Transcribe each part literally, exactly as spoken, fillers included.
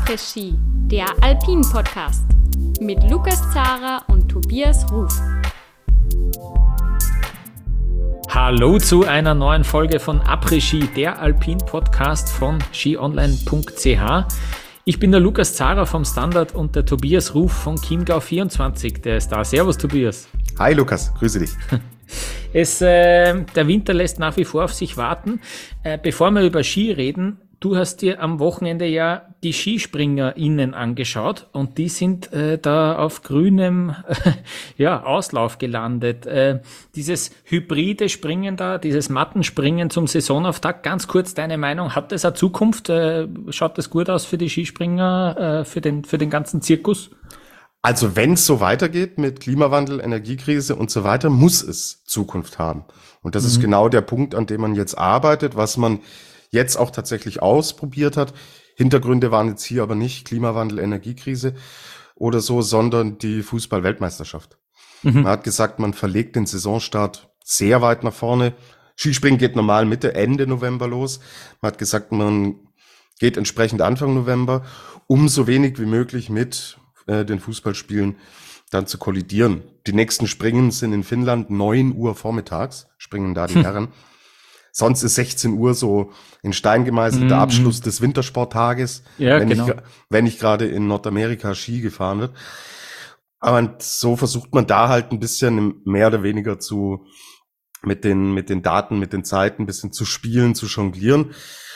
Après-Ski, der Alpin-Podcast mit Lukas Zara und Tobias Ruf. Hallo zu einer neuen Folge von Après-Ski, der Alpin-Podcast von skionline punkt c h. Ich bin der Lukas Zara vom Standard und der Tobias Ruf von Chiemgau vierundzwanzig, der ist da. Servus Tobias. Hi Lukas, grüße dich. Es, äh, der Winter lässt nach wie vor auf sich warten. Äh, bevor wir über Ski reden, du hast dir am Wochenende ja die SkispringerInnen angeschaut und die sind äh, da auf grünem äh, ja, Auslauf gelandet. Äh, dieses hybride Springen da, dieses Mattenspringen zum Saisonauftakt, ganz kurz deine Meinung, hat das eine Zukunft? Äh, schaut das gut aus für die Skispringer, äh, für den, für den ganzen Zirkus? Also wenn es so weitergeht mit Klimawandel, Energiekrise und so weiter, muss es Zukunft haben. Und das mhm. ist genau der Punkt, an dem man jetzt arbeitet, was man jetzt auch tatsächlich ausprobiert hat. Hintergründe waren jetzt hier aber nicht Klimawandel, Energiekrise oder so, sondern die Fußball-Weltmeisterschaft. Mhm. Man hat gesagt, man verlegt den Saisonstart sehr weit nach vorne. Skispringen geht normal Mitte, Ende November los. Man hat gesagt, man geht entsprechend Anfang November, um so wenig wie möglich mit äh, den Fußballspielen dann zu kollidieren. Die nächsten Springen sind in Finnland neun Uhr vormittags, springen da die hm. Herren. Sonst ist sechzehn Uhr so in Stein gemeißelt, mm. der Abschluss des Wintersporttages, ja, wenn, genau. ich, wenn ich gerade in Nordamerika Ski gefahren wird. Aber so versucht man da halt ein bisschen mehr oder weniger zu, mit den, mit den Daten, mit den Zeiten ein bisschen zu spielen, zu jonglieren.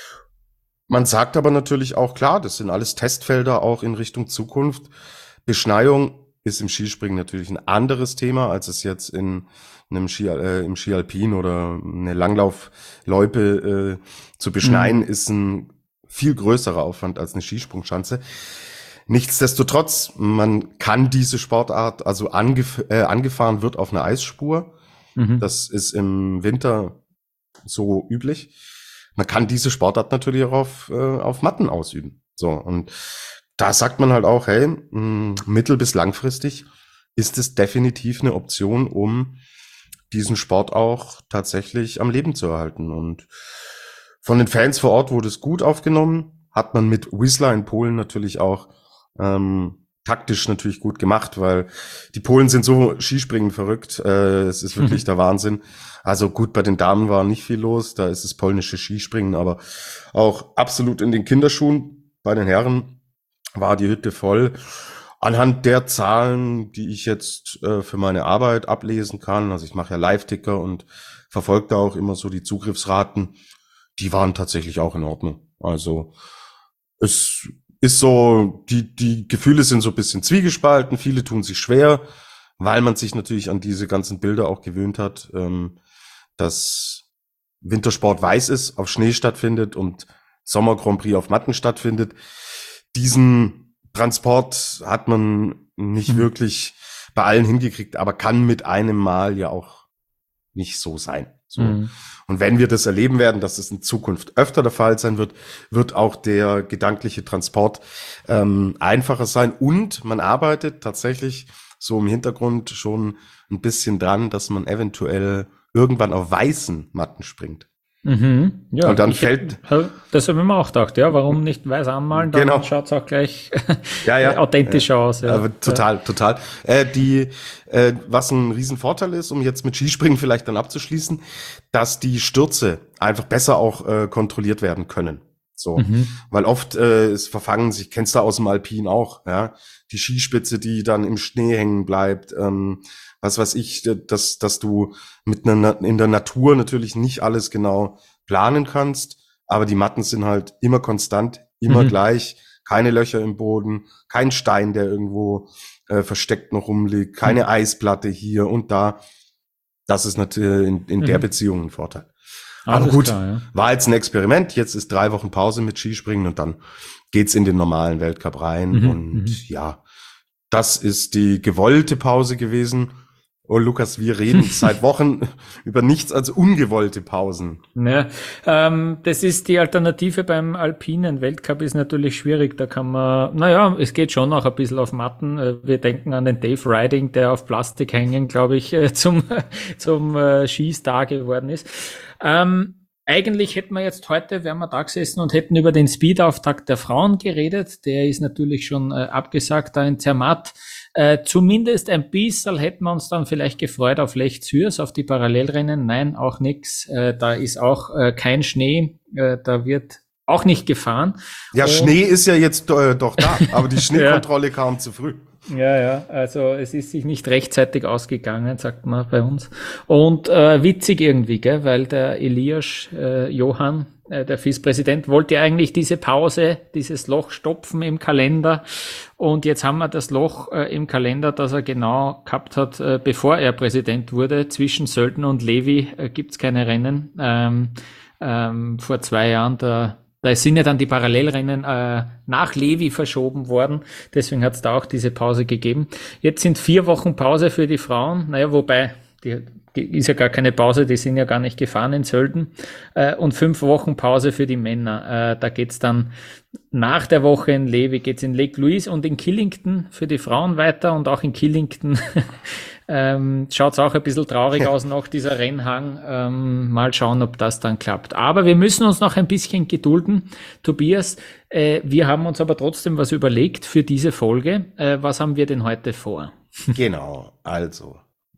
Man sagt aber natürlich auch, klar, das sind alles Testfelder auch in Richtung Zukunft. Beschneiung ist im Skispringen natürlich ein anderes Thema, als es jetzt in einem Ski, äh, im Ski Alpin oder eine Langlaufloipe äh, zu beschneien, mhm. ist ein viel größerer Aufwand als eine Skisprungschanze. Nichtsdestotrotz, man kann diese Sportart, also angef- äh, angefahren wird auf einer Eisspur. Mhm. Das ist im Winter so üblich. Man kann diese Sportart natürlich auch auf, äh, auf Matten ausüben. So, und da sagt man halt auch, hey, mh, mittel- bis langfristig ist es definitiv eine Option, um diesen Sport auch tatsächlich am Leben zu erhalten. Und von den Fans vor Ort wurde es gut aufgenommen, hat man mit Whistler in Polen natürlich auch ähm, taktisch natürlich gut gemacht, weil die Polen sind so Skispringen verrückt, äh, es ist wirklich mhm. der Wahnsinn. Also gut, bei den Damen war nicht viel los, da ist das polnische Skispringen, aber auch absolut in den Kinderschuhen. Bei den Herren war die Hütte voll. Anhand der Zahlen, die ich jetzt äh, für meine Arbeit ablesen kann, also ich mache ja Live-Ticker und verfolge da auch immer so die Zugriffsraten, die waren tatsächlich auch in Ordnung. Also es ist so, die die Gefühle sind so ein bisschen zwiegespalten, viele tun sich schwer, weil man sich natürlich an diese ganzen Bilder auch gewöhnt hat, ähm, dass Wintersport weiß ist, auf Schnee stattfindet und Sommer Grand Prix auf Matten stattfindet. Diesen Transport hat man nicht mhm. wirklich bei allen hingekriegt, aber kann mit einem Mal ja auch nicht so sein. So. Mhm. Und wenn wir das erleben werden, dass es in Zukunft öfter der Fall sein wird, wird auch der gedankliche Transport ähm, einfacher sein. Und man arbeitet tatsächlich so im Hintergrund schon ein bisschen dran, dass man eventuell irgendwann auf weißen Matten springt. Mhm. Ja, und dann ich, fällt. Das habe ich mir auch gedacht, ja, warum nicht weiß anmalen, dann genau. schaut es auch gleich ja, ja. authentischer ja. aus. Ja. Aber total, ja. total. Äh, die, äh, was ein Riesenvorteil ist, um jetzt mit Skispringen vielleicht dann abzuschließen, dass die Stürze einfach besser auch äh, kontrolliert werden können. So, mhm. weil oft äh, es verfangen sich, kennst du aus dem Alpin auch, ja, die Skispitze, die dann im Schnee hängen bleibt, ähm, was weiß ich, dass dass du mit einer in der Natur natürlich nicht alles genau planen kannst, aber die Matten sind halt immer konstant, immer mhm. gleich, keine Löcher im Boden, kein Stein, der irgendwo äh, versteckt noch rumliegt, keine mhm. Eisplatte hier und da. Das ist natürlich in, in mhm. der Beziehung ein Vorteil. Aber gut, klar, ja. war jetzt ein Experiment. Jetzt ist drei Wochen Pause mit Skispringen und dann geht's in den normalen Weltcup rein. Mhm, und mhm. ja, das ist die gewollte Pause gewesen. Oh, Lukas, wir reden seit Wochen über nichts als ungewollte Pausen. Ja, ähm, das ist die Alternative beim alpinen Weltcup ist natürlich schwierig. Da kann man, naja, es geht schon noch ein bisschen auf Matten. Wir denken an den Dave Riding, der auf Plastik hängen, glaube ich, zum, zum äh, Skistar geworden ist. Ähm, Eigentlich hätten wir jetzt heute, wären wir da gesessen und hätten über den Speed-Auftakt der Frauen geredet. Der ist natürlich schon äh, abgesagt da in Zermatt. Äh, zumindest ein bisschen hätten wir uns dann vielleicht gefreut auf Lech Zürs, auf die Parallelrennen. Nein, auch nix. Äh, da ist auch äh, kein Schnee. Äh, da wird auch nicht gefahren. Ja, und Schnee ist ja jetzt äh, doch da, aber die Schneekontrolle ja. kam zu früh. Ja, ja, also es ist sich nicht rechtzeitig ausgegangen, sagt man bei uns. Und äh, witzig irgendwie, gell, weil der Elias äh, Johann, äh, der Vizepräsident, wollte ja eigentlich diese Pause, dieses Loch stopfen im Kalender. Und jetzt haben wir das Loch äh, im Kalender, das er genau gehabt hat, äh, bevor er Präsident wurde. Zwischen Sölden und Levi äh, gibt's keine Rennen. Ähm, ähm, vor zwei Jahren, da Da sind ja dann die Parallelrennen äh, nach Levi verschoben worden. Deswegen hat es da auch diese Pause gegeben. Jetzt sind vier Wochen Pause für die Frauen. Naja, wobei, die, die ist ja gar keine Pause, die sind ja gar nicht gefahren in Sölden. Äh, und fünf Wochen Pause für die Männer. Äh, da geht's dann nach der Woche in Levi, geht's in Lake Louise und in Killington für die Frauen weiter. Und auch in Killington ähm, schaut's auch ein bisschen traurig aus nach dieser Rennhang. Ähm, mal schauen, ob das dann klappt. Aber wir müssen uns noch ein bisschen gedulden. Tobias, äh, wir haben uns aber trotzdem was überlegt für diese Folge. Äh, was haben wir denn heute vor? Genau, also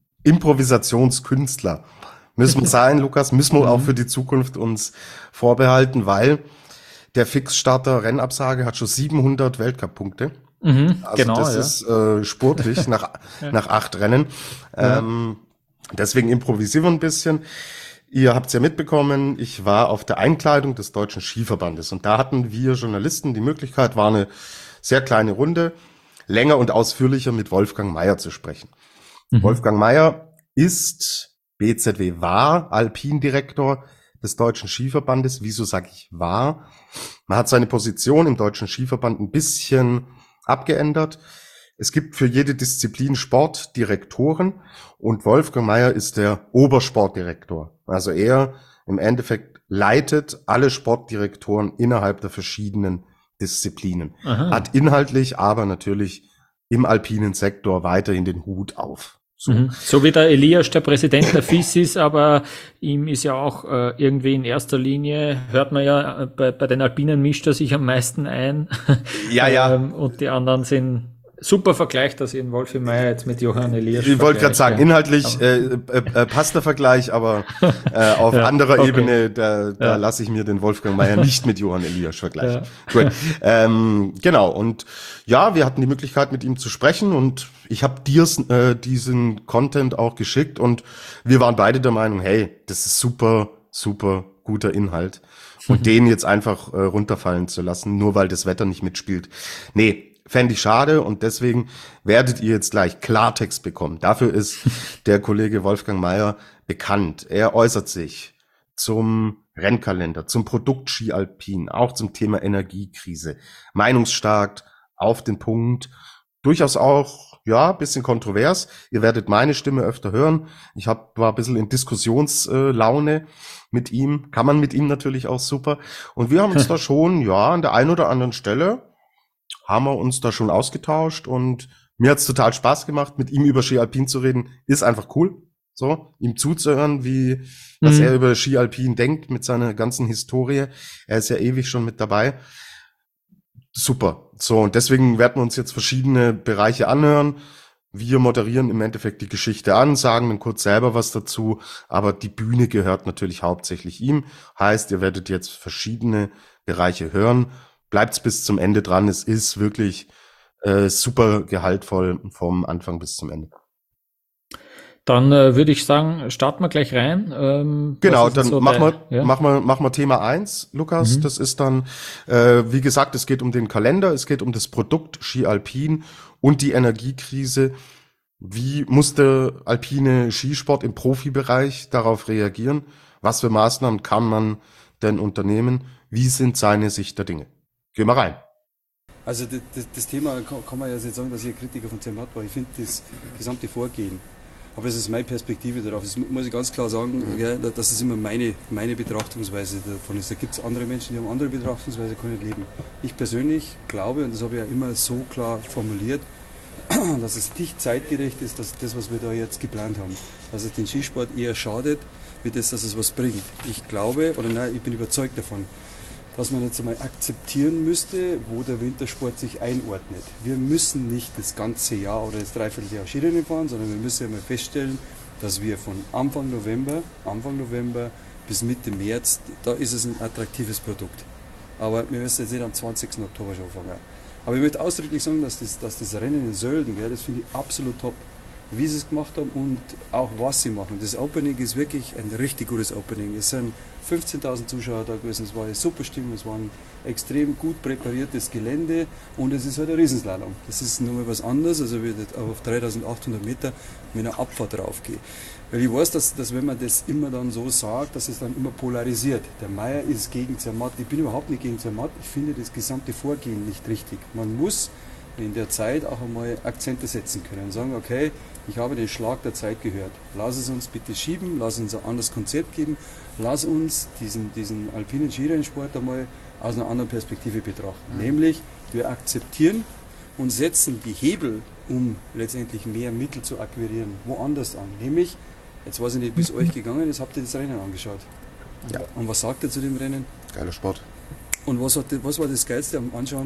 Improvisationskünstler müssen wir sein, Lukas, müssen wir auch für die Zukunft uns vorbehalten, weil der Fixstarter Rennabsage hat schon siebenhundert Weltcup-Punkte. Mhm, also genau, das ja. ist äh, sportlich nach, ja. nach acht Rennen. Ähm, ja. Deswegen improvisieren wir ein bisschen. Ihr habt es ja mitbekommen, ich war auf der Einkleidung des Deutschen Skiverbandes und da hatten wir Journalisten die Möglichkeit, war eine sehr kleine Runde, länger und ausführlicher mit Wolfgang Meier zu sprechen. Mhm. Wolfgang Meier ist B Z W, war Alpindirektor des Deutschen Skiverbandes. Wieso sage ich war? Man hat seine Position im Deutschen Skiverband ein bisschen abgeändert. Es gibt für jede Disziplin Sportdirektoren und Wolfgang Meier ist der Obersportdirektor. Also er im Endeffekt leitet alle Sportdirektoren innerhalb der verschiedenen Disziplinen. Aha. Hat inhaltlich aber natürlich im alpinen Sektor weiterhin den Hut auf. So. Mhm. So wie der Elias der Präsident der F I S ist, aber ihm ist ja auch äh, irgendwie in erster Linie, hört man ja, äh, bei, bei den Alpinen mischt er sich am meisten ein. Ja, ja. ähm, und die anderen sind super Vergleich, dass ihn Wolfi Meier jetzt mit Johann Elias Ich wollte gerade sagen, inhaltlich äh, äh, äh, passt der Vergleich, aber äh, auf ja, anderer okay. Ebene, da, da ja. lasse ich mir den Wolfgang Meier nicht mit Johann Elias vergleichen. Ja. Gut. Ähm, genau, und ja, wir hatten die Möglichkeit, mit ihm zu sprechen und ich habe dir äh, diesen Content auch geschickt und wir waren beide der Meinung, hey, das ist super, super guter Inhalt und mhm. den jetzt einfach äh, runterfallen zu lassen, nur weil das Wetter nicht mitspielt. Nee, fände ich schade und deswegen werdet ihr jetzt gleich Klartext bekommen. Dafür ist der Kollege Wolfgang Meier bekannt. Er äußert sich zum Rennkalender, zum Produkt Ski Alpin, auch zum Thema Energiekrise. Meinungsstark, auf den Punkt, durchaus auch, ja, ein bisschen kontrovers. Ihr werdet meine Stimme öfter hören. Ich hab, war ein bisschen in Diskussionslaune mit ihm, kann man mit ihm natürlich auch super. Und wir haben uns da schon, ja, an der einen oder anderen Stelle haben wir uns da schon ausgetauscht und mir hat's total Spaß gemacht, mit ihm über Ski Alpin zu reden. Ist einfach cool, so ihm zuzuhören, wie was mhm. er über Ski Alpin denkt mit seiner ganzen Historie. Er ist ja ewig schon mit dabei. Super. So, und deswegen werden wir uns jetzt verschiedene Bereiche anhören. Wir moderieren im Endeffekt die Geschichte an, sagen dann kurz selber was dazu, aber die Bühne gehört natürlich hauptsächlich ihm. Heißt, ihr werdet jetzt verschiedene Bereiche hören. Bleibt's bis zum Ende dran. Es ist wirklich äh, super gehaltvoll vom Anfang bis zum Ende. Dann äh, würde ich sagen, starten wir gleich rein. Ähm, genau, dann so machen wir, ja? machen wir, machen wir Thema eins, Lukas. Mhm. Das ist dann, äh, wie gesagt, es geht um den Kalender, es geht um das Produkt Ski Alpin und die Energiekrise. Wie muss der alpine Skisport im Profibereich darauf reagieren? Was für Maßnahmen kann man denn unternehmen? Wie sind seine Sicht der Dinge? Gehen wir rein. Also das, das, das Thema kann, kann man ja nicht sagen, dass ich ein Kritiker von Zermatt war. Ich finde das gesamte Vorgehen. Aber es ist meine Perspektive darauf. Das muss ich ganz klar sagen, mhm. ja, dass es immer meine, meine Betrachtungsweise davon ist. Da gibt es andere Menschen, die haben andere Betrachtungsweise, können nicht leben. Ich persönlich glaube, und das habe ich ja immer so klar formuliert, dass es nicht zeitgerecht ist, dass das, was wir da jetzt geplant haben, dass es den Skisport eher schadet, wie das, dass es was bringt. Ich glaube, oder nein, ich bin überzeugt davon, dass man jetzt einmal akzeptieren müsste, wo der Wintersport sich einordnet. Wir müssen nicht das ganze Jahr oder das Dreivierteljahr Skirennen fahren, sondern wir müssen einmal feststellen, dass wir von Anfang November, Anfang November bis Mitte März, da ist es ein attraktives Produkt. Aber wir müssen jetzt nicht am zwanzigsten Oktober schon anfangen. Aber ich möchte ausdrücklich sagen, dass das, dass das Rennen in Sölden, gell, das finde ich absolut top. Wie sie es gemacht haben und auch was sie machen. Das Opening ist wirklich ein richtig gutes Opening. Es sind fünfzehntausend Zuschauer da gewesen, es war eine super Stimmung, es war ein extrem gut präpariertes Gelände und es ist halt ein Riesenslalom. Das ist nochmal was anderes, also wie ich auf dreitausendachthundert Meter mit einer Abfahrt raufgehe. Weil ich weiß, dass, dass wenn man das immer dann so sagt, dass es dann immer polarisiert. Der Meier ist gegen Zermatt. Ich bin überhaupt nicht gegen Zermatt, ich finde das gesamte Vorgehen nicht richtig. Man muss in der Zeit auch einmal Akzente setzen können und sagen, okay, ich habe den Schlag der Zeit gehört. Lass es uns bitte schieben, lass uns ein anderes Konzept geben, lass uns diesen, diesen alpinen Skirennsport einmal aus einer anderen Perspektive betrachten. Mhm. Nämlich, wir akzeptieren und setzen die Hebel, um letztendlich mehr Mittel zu akquirieren, woanders an. Nämlich, jetzt weiß ich nicht, wie es euch gegangen ist, habt ihr das Rennen angeschaut? Ja. Und was sagt ihr zu dem Rennen? Geiler Sport. Und was, hat, was war das Geilste am Anschauen?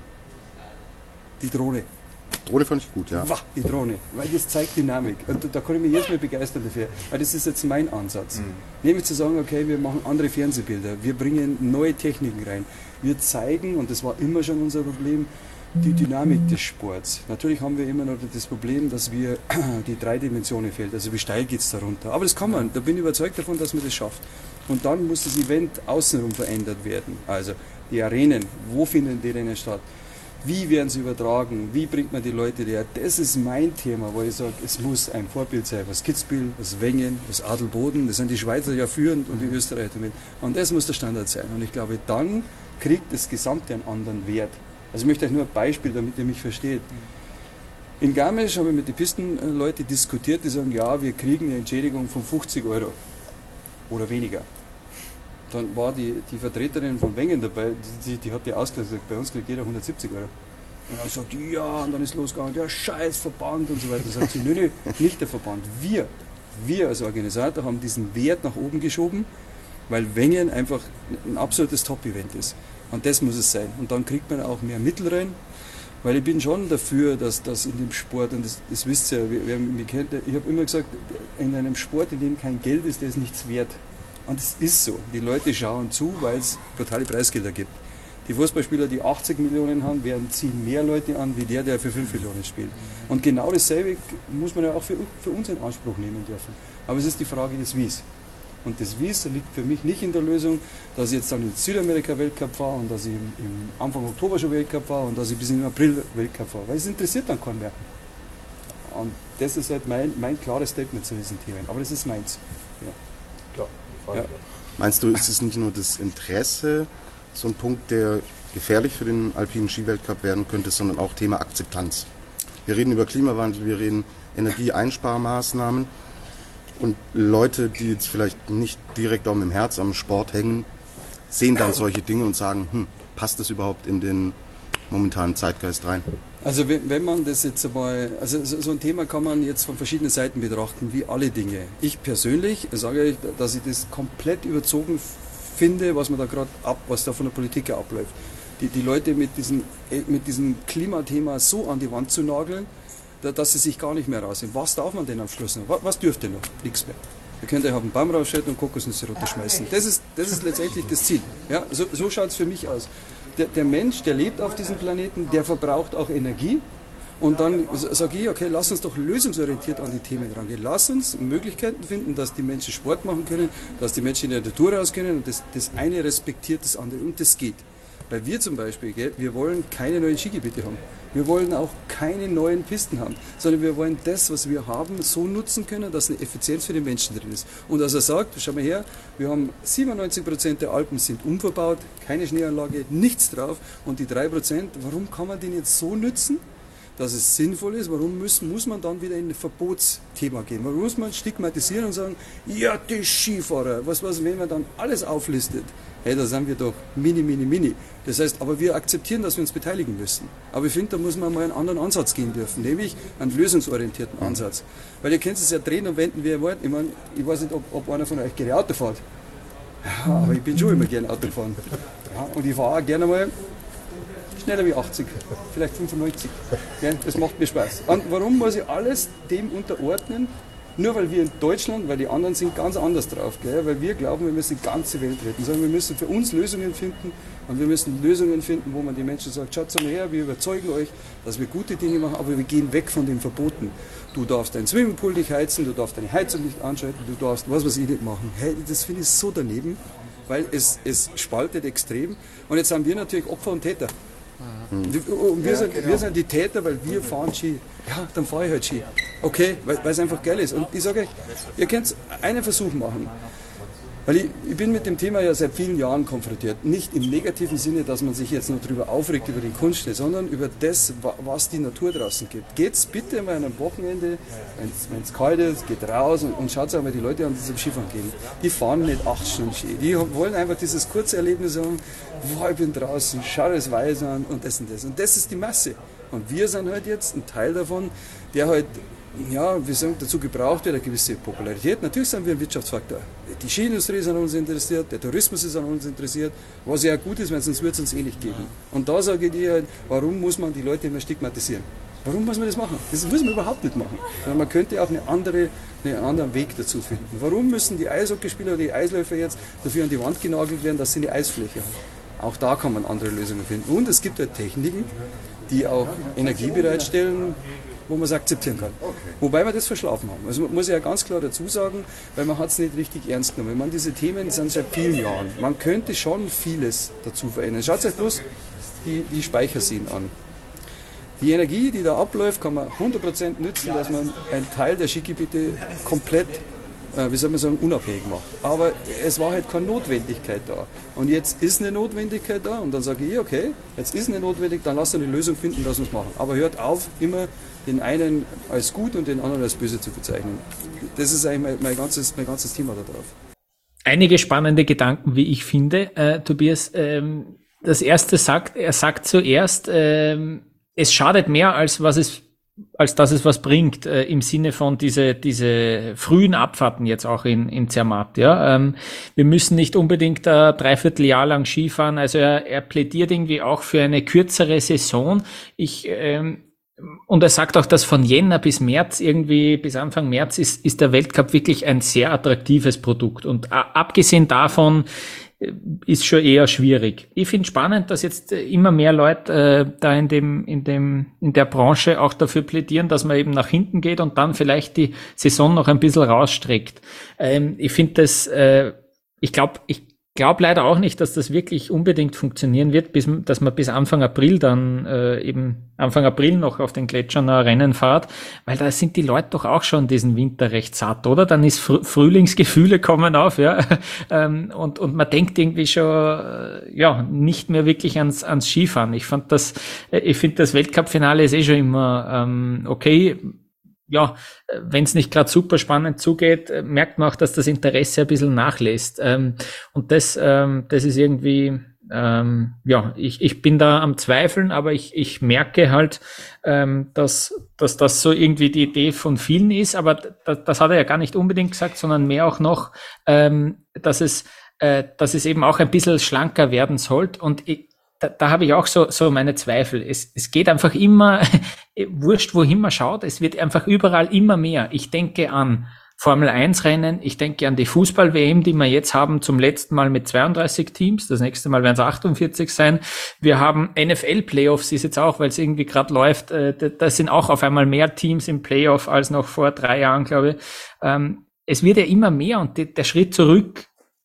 Die Drohne. Drohne fand ich gut, ja. Wah, die Drohne, weil das zeigt Dynamik. Und da kann ich mich jedes Mal begeistern dafür. Weil das ist jetzt mein Ansatz. Mhm. Nämlich zu sagen, okay, wir machen andere Fernsehbilder, wir bringen neue Techniken rein. Wir zeigen, und das war immer schon unser Problem, die Dynamik des Sports. Natürlich haben wir immer noch das Problem, dass wir die drei Dimensionen fehlt. Also wie steil geht es da runter. Aber das kann man, da bin ich überzeugt davon, dass man das schafft. Und dann muss das Event außenrum verändert werden. Also die Arenen, wo finden die Rennen statt? Wie werden sie übertragen? Wie bringt man die Leute her? Das ist mein Thema, wo ich sage, es muss ein Vorbild sein, was Kitzbühel, was Wengen, was Adelboden, das sind die Schweizer ja führend und die Österreicher damit. Und das muss der Standard sein. Und ich glaube, dann kriegt das Gesamte einen anderen Wert. Also ich möchte euch nur ein Beispiel, damit ihr mich versteht. In Garmisch habe ich mit den Pistenleuten diskutiert, die sagen, ja, wir kriegen eine Entschädigung von fünfzig Euro oder weniger. Dann war die, die Vertreterin von Wengen dabei, die, die hat die ausgesagt, bei uns kriegt jeder hundertsiebzig Euro. Und dann sagt die, ja, und dann ist losgegangen, ja, scheiß Verband und so weiter. Dann sagt sie, nö, nö, nicht der Verband, wir, wir als Organisator haben diesen Wert nach oben geschoben, weil Wengen einfach ein absolutes Top-Event ist. Und das muss es sein. Und dann kriegt man auch mehr Mittel rein, weil ich bin schon dafür, dass das in dem Sport, und das, das wisst ihr, wer mich kennt, ich habe immer gesagt, in einem Sport, in dem kein Geld ist, der ist nichts wert. Und es ist so. Die Leute schauen zu, weil es brutale Preisgelder gibt. Die Fußballspieler, die achtzig Millionen haben, werden ziehen mehr Leute an, wie der, der für fünf Millionen spielt. Und genau dasselbe muss man ja auch für, für uns in Anspruch nehmen dürfen. Aber es ist die Frage des Wies. Und das Wies liegt für mich nicht in der Lösung, dass ich jetzt dann in Südamerika Weltcup fahre und dass ich im, im Anfang Oktober schon Weltcup fahre und dass ich bis im April Weltcup fahre. Weil es interessiert dann keinen mehr. Und das ist halt mein, mein klares Statement zu diesen Themen. Aber das ist meins. Ja. Klar. Ja. Meinst du, ist es nicht nur das Interesse, so ein Punkt, der gefährlich für den alpinen Skiweltcup werden könnte, sondern auch Thema Akzeptanz? Wir reden über Klimawandel, wir reden Energieeinsparmaßnahmen und Leute, die jetzt vielleicht nicht direkt auch mit dem Herz am Sport hängen, sehen dann solche Dinge und sagen, hm, passt das überhaupt in den momentanen Zeitgeist rein? Also wenn, wenn man das jetzt einmal, also so, so ein Thema kann man jetzt von verschiedenen Seiten betrachten, wie alle Dinge. Ich persönlich sage euch, dass ich das komplett überzogen finde, was man da gerade ab, was da von der Politik abläuft. Die, die Leute mit diesem, mit diesem Klimathema so an die Wand zu nageln, da, dass sie sich gar nicht mehr rausnehmen. Was darf man denn am Schluss noch? Was, was dürfte noch? Nichts mehr. Ihr könnt euch auf den Baum rausschalten und Kokosnüsse runterschmeißen. Das ist, das ist letztendlich das Ziel. Ja, so so schaut es für mich aus. Der, der Mensch, der lebt auf diesem Planeten, der verbraucht auch Energie. Und dann sage ich, okay, lass uns doch lösungsorientiert an die Themen rangehen. Lass uns Möglichkeiten finden, dass die Menschen Sport machen können, dass die Menschen in der Natur raus können und das, das eine respektiert das andere. Und das geht. Weil wir zum Beispiel, gell, wir wollen keine neuen Skigebiete haben. Wir wollen auch keine neuen Pisten haben, sondern wir wollen das, was wir haben, so nutzen können, dass eine Effizienz für den Menschen drin ist. Und als er sagt, schau mal her, wir haben siebenundneunzig Prozent der Alpen sind unverbaut, keine Schneeanlage, nichts drauf und die drei Prozent, warum kann man den jetzt so nützen, dass es sinnvoll ist, warum muss, muss man dann wieder in ein Verbotsthema gehen? Warum muss man stigmatisieren und sagen, ja, die Skifahrer, was, was, wenn man dann alles auflistet? Hey, da sind wir doch mini, mini, mini. Das heißt, aber wir akzeptieren, dass wir uns beteiligen müssen. Aber ich finde, da muss man mal einen anderen Ansatz gehen dürfen, nämlich einen lösungsorientierten Ansatz. Weil ihr könnt es ja drehen und wenden, wie ihr wollt. Ich meine, ich weiß nicht, ob, ob einer von euch gerne Auto fährt. Ja, aber ich bin schon immer gerne Auto gefahren. Ja, und ich fahre auch gerne mal schneller wie achtzig, vielleicht fünfundneunzig. Ja, das macht mir Spaß. Und warum muss ich alles dem unterordnen? Nur weil wir in Deutschland, weil die anderen sind ganz anders drauf, gell? Weil wir glauben, wir müssen die ganze Welt retten, sondern wir müssen für uns Lösungen finden und wir müssen Lösungen finden, wo man die Menschen sagt, schaut mal her, wir überzeugen euch, dass wir gute Dinge machen, aber wir gehen weg von den Verboten. Du darfst dein Swimmingpool nicht heizen, du darfst deine Heizung nicht anschalten, du darfst was weiß ich nicht machen. Hey, das finde ich so daneben, weil es, es spaltet extrem. Und jetzt haben wir natürlich Opfer und Täter. Und wir, ja, sind, genau. wir sind die Täter, weil wir fahren Ski. Ja, dann fahre ich halt Ski. Okay, weil es einfach geil ist. Und ich sage euch, ihr könnt einen Versuch machen. Weil ich, ich bin mit dem Thema ja seit vielen Jahren konfrontiert. Nicht im negativen Sinne, dass man sich jetzt nur darüber aufregt, über den Kunstschnee, sondern über das, was die Natur draußen gibt. Geht's bitte mal an einem Wochenende, wenn es kalt ist, geht raus und, und schaut euch mal die Leute an, die zum Skifahren gehen. Die fahren nicht acht Stunden Ski. Die wollen einfach dieses kurze Erlebnis haben, wow, ich bin draußen, schau das Weiß an und das und das. Und das ist die Masse. Und wir sind halt jetzt ein Teil davon, der halt, ja, wir sagen, dazu gebraucht wird, eine gewisse Popularität. Natürlich sind wir ein Wirtschaftsfaktor. Die Skiindustrie ist an uns interessiert, der Tourismus ist an uns interessiert, was ja gut ist, weil sonst wird es uns eh nicht geben. Und da sage ich dir halt, warum muss man die Leute immer stigmatisieren? Warum muss man das machen? Das muss man überhaupt nicht machen. Sondern man könnte auch eine andere, einen anderen Weg dazu finden. Warum müssen die Eishockeyspieler oder die Eisläufer jetzt dafür an die Wand genagelt werden, dass sie eine Eisfläche haben? Auch da kann man andere Lösungen finden. Und es gibt halt Techniken, die auch Energie bereitstellen, wo man es akzeptieren kann. Okay. Wobei wir das verschlafen haben. Also muss ich ja ganz klar dazu sagen, weil man hat es nicht richtig ernst genommen. Man, diese Themen sind seit vielen Jahren. Man könnte schon vieles dazu verändern. Schaut euch bloß die, die Speicherseen an. Die Energie, die da abläuft, kann man hundert Prozent nützen, dass man einen Teil der Skigebiete komplett, äh, wie soll man sagen, unabhängig macht. Aber es war halt keine Notwendigkeit da. Und jetzt ist eine Notwendigkeit da und dann sage ich, okay, jetzt ist eine Notwendigkeit, dann lasst uns eine Lösung finden, dass wir es machen. Aber hört auf, immer den einen als gut und den anderen als böse zu bezeichnen. Das ist eigentlich mein, mein, ganzes, mein ganzes Thema da drauf. Einige spannende Gedanken, wie ich finde, äh, Tobias. Ähm, das erste sagt, er sagt zuerst, ähm, es schadet mehr, als was es, als dass es was bringt, äh, im Sinne von diese, diese frühen Abfahrten jetzt auch in, in Zermatt, ja. Ähm, wir müssen nicht unbedingt ein Dreivierteljahr lang Skifahren. Also er, er plädiert irgendwie auch für eine kürzere Saison. Ich, ähm, Und er sagt auch, dass von Jänner bis März irgendwie, bis Anfang März ist, ist der Weltcup wirklich ein sehr attraktives Produkt. Und a, abgesehen davon ist schon eher schwierig. Ich finde spannend, dass jetzt immer mehr Leute äh, da in dem, in dem, in der Branche auch dafür plädieren, dass man eben nach hinten geht und dann vielleicht die Saison noch ein bisschen rausstreckt. Ähm, ich finde das, äh, ich glaube, ich glaube leider auch nicht, dass das wirklich unbedingt funktionieren wird, bis, dass man bis Anfang April dann äh, eben Anfang April noch auf den Gletschern ein Rennen fährt, weil da sind die Leute doch auch schon diesen Winter recht satt, oder? Dann ist Fr- Frühlingsgefühle kommen auf, ja, ähm, und und man denkt irgendwie schon äh, ja nicht mehr wirklich ans ans Skifahren. Ich fand das, äh, ich finde das Weltcup-Finale ist eh schon immer ähm, okay. Ja, wenn es nicht gerade super spannend zugeht, merkt man auch, dass das Interesse ein bisschen nachlässt. Ähm, und das, ähm, das ist irgendwie, ähm, ja, ich, ich bin da am Zweifeln, aber ich, ich merke halt, ähm, dass, dass das so irgendwie die Idee von vielen ist. Aber das, das hat er ja gar nicht unbedingt gesagt, sondern mehr auch noch, ähm, dass es, äh, dass es eben auch ein bisschen schlanker werden sollte. Und ich, Da, da habe ich auch so, so meine Zweifel. Es, es geht einfach immer, wurscht wohin man schaut, es wird einfach überall immer mehr. Ich denke an Formel eins Rennen, ich denke an die Fußball-W M, die wir jetzt haben, zum letzten Mal mit zweiunddreißig Teams, das nächste Mal werden es achtundvierzig sein. Wir haben N F L-Playoffs, ist jetzt auch, weil es irgendwie gerade läuft, äh, da sind auch auf einmal mehr Teams im Playoff als noch vor drei Jahren, glaube ich. Ähm, es wird ja immer mehr und die, der Schritt zurück,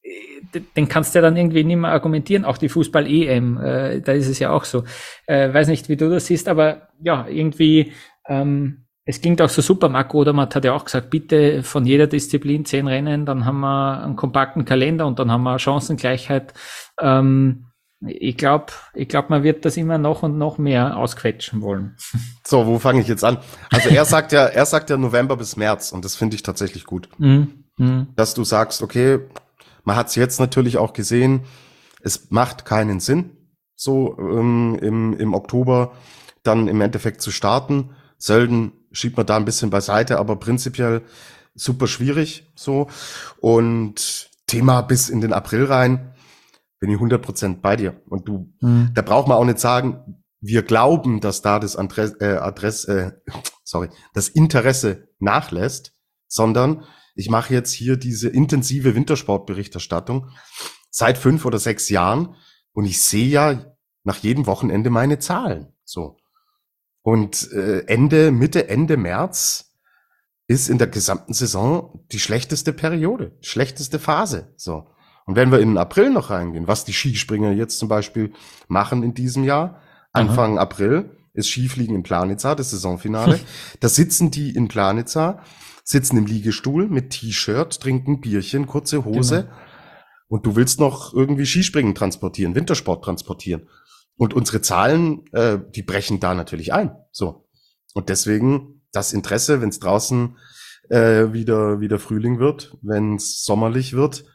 den kannst du ja dann irgendwie nicht mehr argumentieren, auch die Fußball-E M, äh, da ist es ja auch so. Äh, weiß nicht, wie du das siehst, aber ja, irgendwie, ähm, es klingt auch so super. Marco Odermatt hat ja auch gesagt, bitte von jeder Disziplin zehn Rennen, dann haben wir einen kompakten Kalender und dann haben wir Chancengleichheit. Ähm, Ich glaube, ich glaube, man wird das immer noch und noch mehr ausquetschen wollen. So, wo fange ich jetzt an? Also er sagt ja, er sagt ja November bis März und das finde ich tatsächlich gut. Mhm. Mhm. Dass du sagst, okay, man hat es jetzt natürlich auch gesehen, es macht keinen Sinn, so ähm, im, im Oktober dann im Endeffekt zu starten. Sölden schiebt man da ein bisschen beiseite, aber prinzipiell super schwierig so. Und Thema bis in den April rein, bin ich hundert Prozent bei dir. Und du, mhm. da braucht man auch nicht sagen, wir glauben, dass da das Adress, äh, Adress äh, sorry, das Interesse nachlässt, sondern ich mache jetzt hier diese intensive Wintersportberichterstattung seit fünf oder sechs Jahren und ich sehe ja nach jedem Wochenende meine Zahlen. So. Und äh, Ende, Mitte, Ende März ist in der gesamten Saison die schlechteste Periode, schlechteste Phase. So. Und wenn wir in den April noch reingehen, was die Skispringer jetzt zum Beispiel machen in diesem Jahr, Anfang Aha. April ist Skifliegen in Planica, das Saisonfinale. Da sitzen die in Planica, sitzen im Liegestuhl mit T-Shirt, trinken Bierchen, kurze Hose. Genau. Und du willst noch irgendwie Skispringen transportieren, Wintersport transportieren. Und unsere Zahlen, äh, die brechen da natürlich ein. So. Und deswegen das Interesse, wenn es draußen äh, wieder wieder Frühling wird, wenn es sommerlich wird,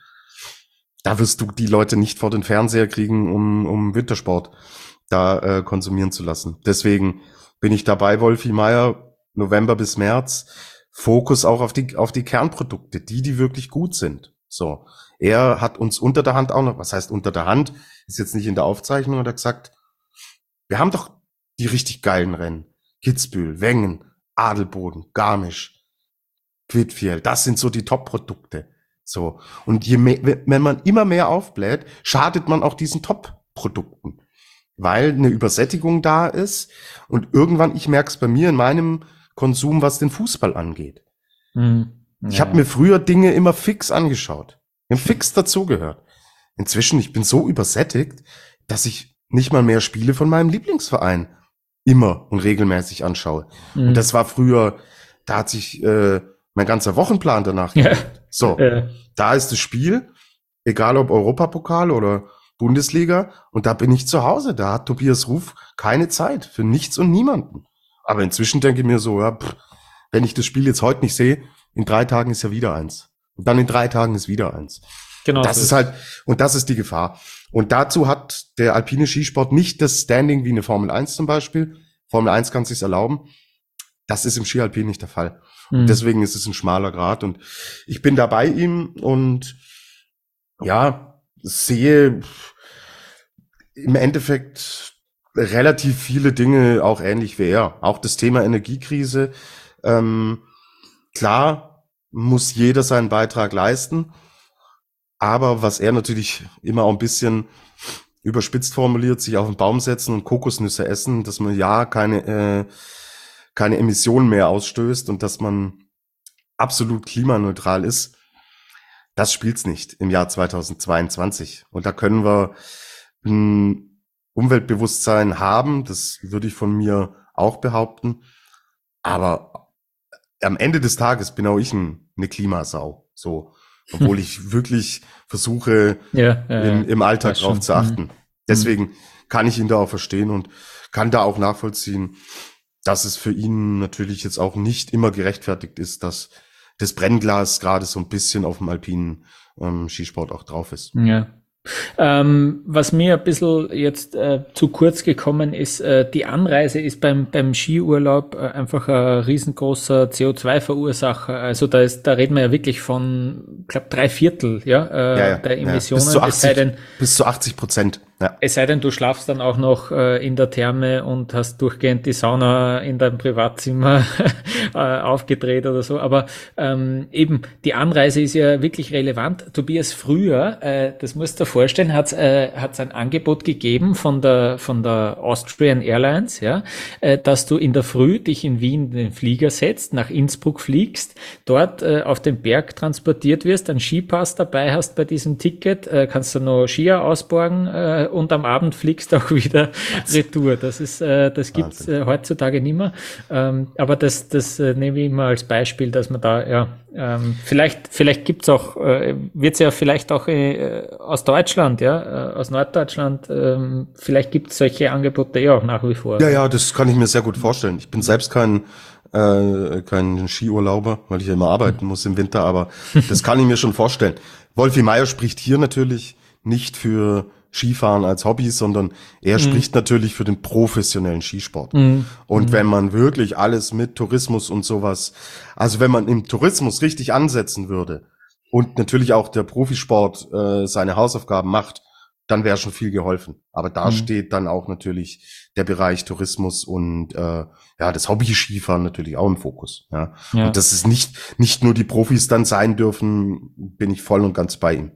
da wirst du die Leute nicht vor den Fernseher kriegen, um um Wintersport da äh, konsumieren zu lassen. Deswegen bin ich dabei, Wolfi Meier, November bis März, Fokus auch auf die auf die Kernprodukte, die die wirklich gut sind. So, er hat uns unter der Hand auch noch, was heißt unter der Hand, ist jetzt nicht in der Aufzeichnung, hat er gesagt, wir haben doch die richtig geilen Rennen. Kitzbühel, Wengen, Adelboden, Garmisch, Quidfiel, das sind so die Top-Produkte. So. Und je mehr, wenn man immer mehr aufbläht, schadet man auch diesen Top-Produkten. Weil eine Übersättigung da ist und irgendwann, ich merke es bei mir in meinem Konsum, was den Fußball angeht. Mhm. Ja. Ich habe mir früher Dinge immer fix angeschaut. Ich habe fix dazugehört. Inzwischen, ich bin so übersättigt, dass ich nicht mal mehr Spiele von meinem Lieblingsverein immer und regelmäßig anschaue. Mhm. Und das war früher, da hat sich äh, mein ganzer Wochenplan danach ja. gemacht. So, ja. Da ist das Spiel, egal ob Europapokal oder Bundesliga, und da bin ich zu Hause. Da hat Tobias Ruf keine Zeit für nichts und niemanden. Aber inzwischen denke ich mir so, ja, pff, wenn ich das Spiel jetzt heute nicht sehe, in drei Tagen ist ja wieder eins. Und dann in drei Tagen ist wieder eins. Genau. Das so ist halt, und das ist die Gefahr. Und dazu hat der alpine Skisport nicht das Standing wie eine Formel eins zum Beispiel. Formel eins kann es sich erlauben. Das ist im Ski Alpin nicht der Fall. Mhm. Und deswegen ist es ein schmaler Grat. Und ich bin da bei ihm und ja, sehe im Endeffekt relativ viele Dinge auch ähnlich wie er. Auch das Thema Energiekrise. Ähm, klar muss jeder seinen Beitrag leisten. Aber was er natürlich immer auch ein bisschen überspitzt formuliert, sich auf den Baum setzen und Kokosnüsse essen, dass man ja keine äh, keine Emissionen mehr ausstößt und dass man absolut klimaneutral ist, das spielt's nicht im Jahr zweitausendzweiundzwanzig. Und da können wir ein Umweltbewusstsein haben, das würde ich von mir auch behaupten. Aber am Ende des Tages bin auch ich ein, eine Klimasau, so. Obwohl ich wirklich versuche, ja, ja, in, im Alltag drauf schon zu achten. Mhm. Deswegen kann ich ihn da auch verstehen und kann da auch nachvollziehen, dass es für ihn natürlich jetzt auch nicht immer gerechtfertigt ist, dass das Brennglas gerade so ein bisschen auf dem alpinen ähm, Skisport auch drauf ist. Ja. Ähm, was mir ein bisschen jetzt äh, zu kurz gekommen ist, äh, die Anreise ist beim beim Skiurlaub äh, einfach ein riesengroßer C O zwei Verursacher. Also da ist, da reden wir ja wirklich von, glaube drei Viertel, ja, äh, ja, ja der Emissionen. Ja. Bis zu achtzig, es sei denn, bis zu achtzig Prozent. Ja. Es sei denn, du schlafst dann auch noch äh, in der Therme und hast durchgehend die Sauna in deinem Privatzimmer äh, aufgedreht oder so. Aber ähm, eben, die Anreise ist ja wirklich relevant. Tobias, früher, äh, das musst du dir vorstellen, hat es äh, hat's ein Angebot gegeben von der von der Austrian Airlines, ja, äh, dass du in der Früh dich in Wien in den Flieger setzt, nach Innsbruck fliegst, dort äh, auf den Berg transportiert wirst, einen Skipass dabei hast bei diesem Ticket, äh, kannst du noch Skier ausborgen, äh, und am Abend fliegst auch wieder retour. Das ist, äh, das gibt's äh, heutzutage nicht mehr. Ähm, aber das, das äh, nehme ich immer als Beispiel, dass man da, ja, ähm, vielleicht, vielleicht gibt's auch, äh, wird's ja vielleicht auch äh, aus Deutschland, ja, äh, aus Norddeutschland, ähm, vielleicht gibt's solche Angebote ja auch nach wie vor. Ja, ja, das kann ich mir sehr gut vorstellen. Ich bin selbst kein äh, kein Skiurlauber, weil ich ja immer arbeiten muss im Winter, aber das kann ich mir schon vorstellen. Wolfi Meier spricht hier natürlich nicht für Skifahren als Hobby, sondern er mhm. spricht natürlich für den professionellen Skisport. Mhm. Und mhm. wenn man wirklich alles mit Tourismus und sowas, also wenn man im Tourismus richtig ansetzen würde und natürlich auch der Profisport äh, seine Hausaufgaben macht, dann wäre schon viel geholfen. Aber da mhm. steht dann auch natürlich der Bereich Tourismus und äh, ja, das Hobby-Skifahren natürlich auch im Fokus. Ja. ja. Und dass es nicht nicht nur die Profis dann sein dürfen, bin ich voll und ganz bei ihm.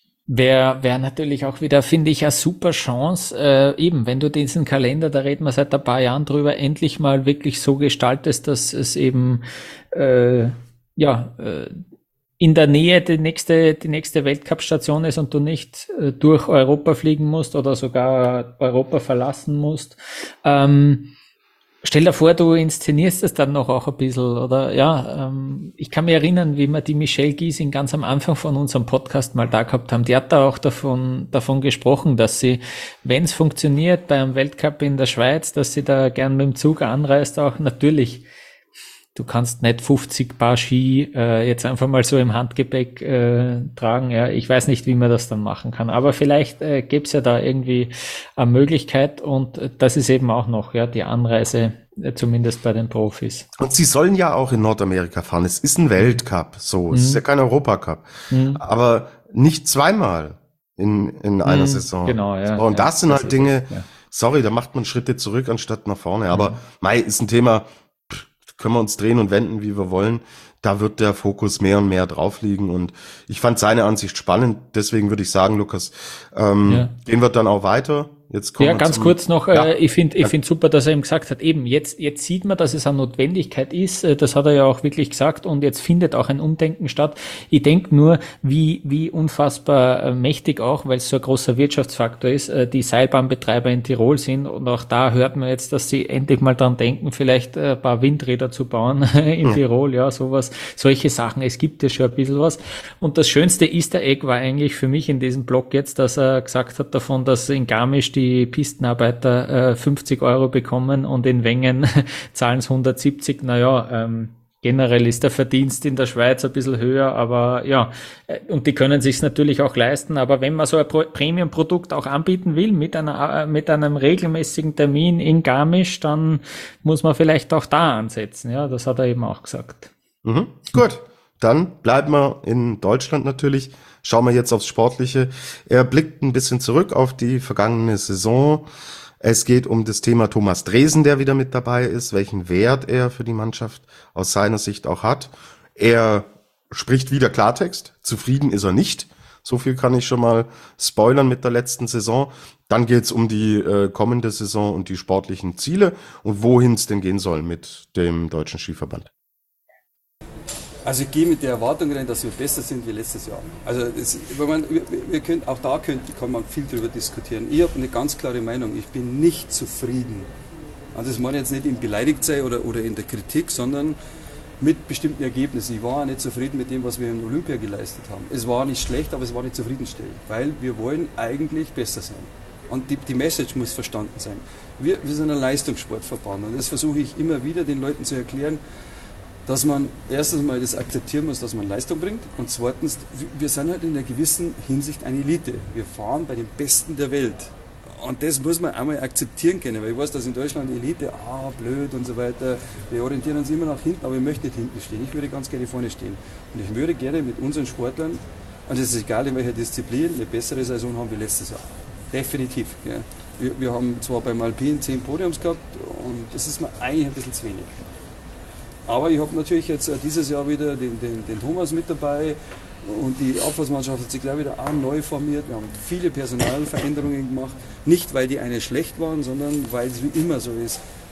Wäre wär natürlich auch wieder, finde ich, eine super Chance, äh, eben, wenn du diesen Kalender, da reden wir seit ein paar Jahren drüber, endlich mal wirklich so gestaltest, dass es eben äh, ja äh, in der Nähe die nächste, die nächste Weltcup-Station ist und du nicht äh, durch Europa fliegen musst oder sogar Europa verlassen musst. Ähm, stell dir vor, du inszenierst es dann noch auch ein bisschen, oder? Ja, ähm, ich kann mich erinnern, wie wir die Michelle Giesing ganz am Anfang von unserem Podcast mal da gehabt haben. Die hat da auch davon, davon gesprochen, dass sie, wenn es funktioniert beim Weltcup in der Schweiz, dass sie da gern mit dem Zug anreist, auch natürlich. Du kannst nicht fünfzig Paar Ski äh, jetzt einfach mal so im Handgepäck äh, tragen. Ja, ich weiß nicht, wie man das dann machen kann. Aber vielleicht äh, gäbe es ja da irgendwie eine Möglichkeit. Und äh, das ist eben auch noch ja die Anreise, äh, zumindest bei den Profis. Und sie sollen ja auch in Nordamerika fahren. Es ist ein Weltcup, so. Mhm. Es ist ja kein Europacup. Mhm. Aber nicht zweimal in in einer mhm. Saison. Genau, ja. So, und ja, das sind das halt Dinge, es, ja. sorry, da macht man Schritte zurück anstatt nach vorne. Aber mhm. Mai ist ein Thema, können wir uns drehen und wenden, wie wir wollen. Da wird der Fokus mehr und mehr drauf liegen und ich fand seine Ansicht spannend. Deswegen würde ich sagen, Lukas, ähm, ja. gehen wir dann auch weiter. Jetzt kommen ja, wir ganz zum, kurz noch, ja. äh, ich finde ich finde super, dass er ihm gesagt hat, eben, jetzt jetzt sieht man, dass es eine Notwendigkeit ist, das hat er ja auch wirklich gesagt und jetzt findet auch ein Umdenken statt. Ich denke nur, wie wie unfassbar äh, mächtig auch, weil es so ein großer Wirtschaftsfaktor ist, äh, die Seilbahnbetreiber in Tirol sind und auch da hört man jetzt, dass sie endlich mal dran denken, vielleicht äh, ein paar Windräder zu bauen in mhm. Tirol, ja, sowas, solche Sachen, es gibt ja schon ein bisschen was und das schönste Easter Egg war eigentlich für mich in diesem Blog jetzt, dass er gesagt hat davon, dass in Garmisch die die Pistenarbeiter äh, fünfzig Euro bekommen und in Wengen zahlen es hundertsiebzig. Naja, ähm, generell ist der Verdienst in der Schweiz ein bisschen höher, aber ja, äh, und die können sich's natürlich auch leisten. Aber wenn man so ein Pro- Premium-Produkt auch anbieten will, mit einer, äh, mit einem regelmäßigen Termin in Garmisch, dann muss man vielleicht auch da ansetzen. Ja, das hat er eben auch gesagt. Mhm. Gut, dann bleiben wir in Deutschland natürlich. Schauen wir jetzt aufs Sportliche. Er blickt ein bisschen zurück auf die vergangene Saison. Es geht um das Thema Thomas Dresen, der wieder mit dabei ist, welchen Wert er für die Mannschaft aus seiner Sicht auch hat. Er spricht wieder Klartext. Zufrieden ist er nicht. So viel kann ich schon mal spoilern mit der letzten Saison. Dann geht es um die äh, kommende Saison und die sportlichen Ziele und wohin es denn gehen soll mit dem Deutschen Skiverband. Also ich gehe mit der Erwartung rein, dass wir besser sind wie letztes Jahr. Also das, man, wir, wir können, auch da können, kann man viel darüber diskutieren. Ich habe eine ganz klare Meinung, ich bin nicht zufrieden. Und das meine ich jetzt nicht im Beleidigtsein oder, oder in der Kritik, sondern mit bestimmten Ergebnissen. Ich war auch nicht zufrieden mit dem, was wir in Olympia geleistet haben. Es war nicht schlecht, aber es war nicht zufriedenstellend, weil wir wollen eigentlich besser sein. Und die, die Message muss verstanden sein. Wir, wir sind ein Leistungssportverband und das versuche ich immer wieder den Leuten zu erklären, dass man erstens mal das akzeptieren muss, dass man Leistung bringt und zweitens, wir sind halt in einer gewissen Hinsicht eine Elite. Wir fahren bei den Besten der Welt und das muss man einmal akzeptieren können, weil ich weiß, dass in Deutschland die Elite, ah, blöd und so weiter, wir orientieren uns immer nach hinten, aber ich möchte nicht hinten stehen, ich würde ganz gerne vorne stehen und ich würde gerne mit unseren Sportlern, und es ist egal in welcher Disziplin, eine bessere Saison haben wie letztes Jahr. Definitiv. Ja. Wir, wir haben zwar beim Alpin zehn Podiums gehabt und das ist mir eigentlich ein bisschen zu wenig. Aber ich habe natürlich jetzt dieses Jahr wieder den, den, den Thomas mit dabei und die Abfahrtsmannschaft hat sich gleich wieder auch neu formiert. Wir haben viele Personalveränderungen gemacht. Nicht, weil die eine schlecht waren, sondern weil es wie immer so ist.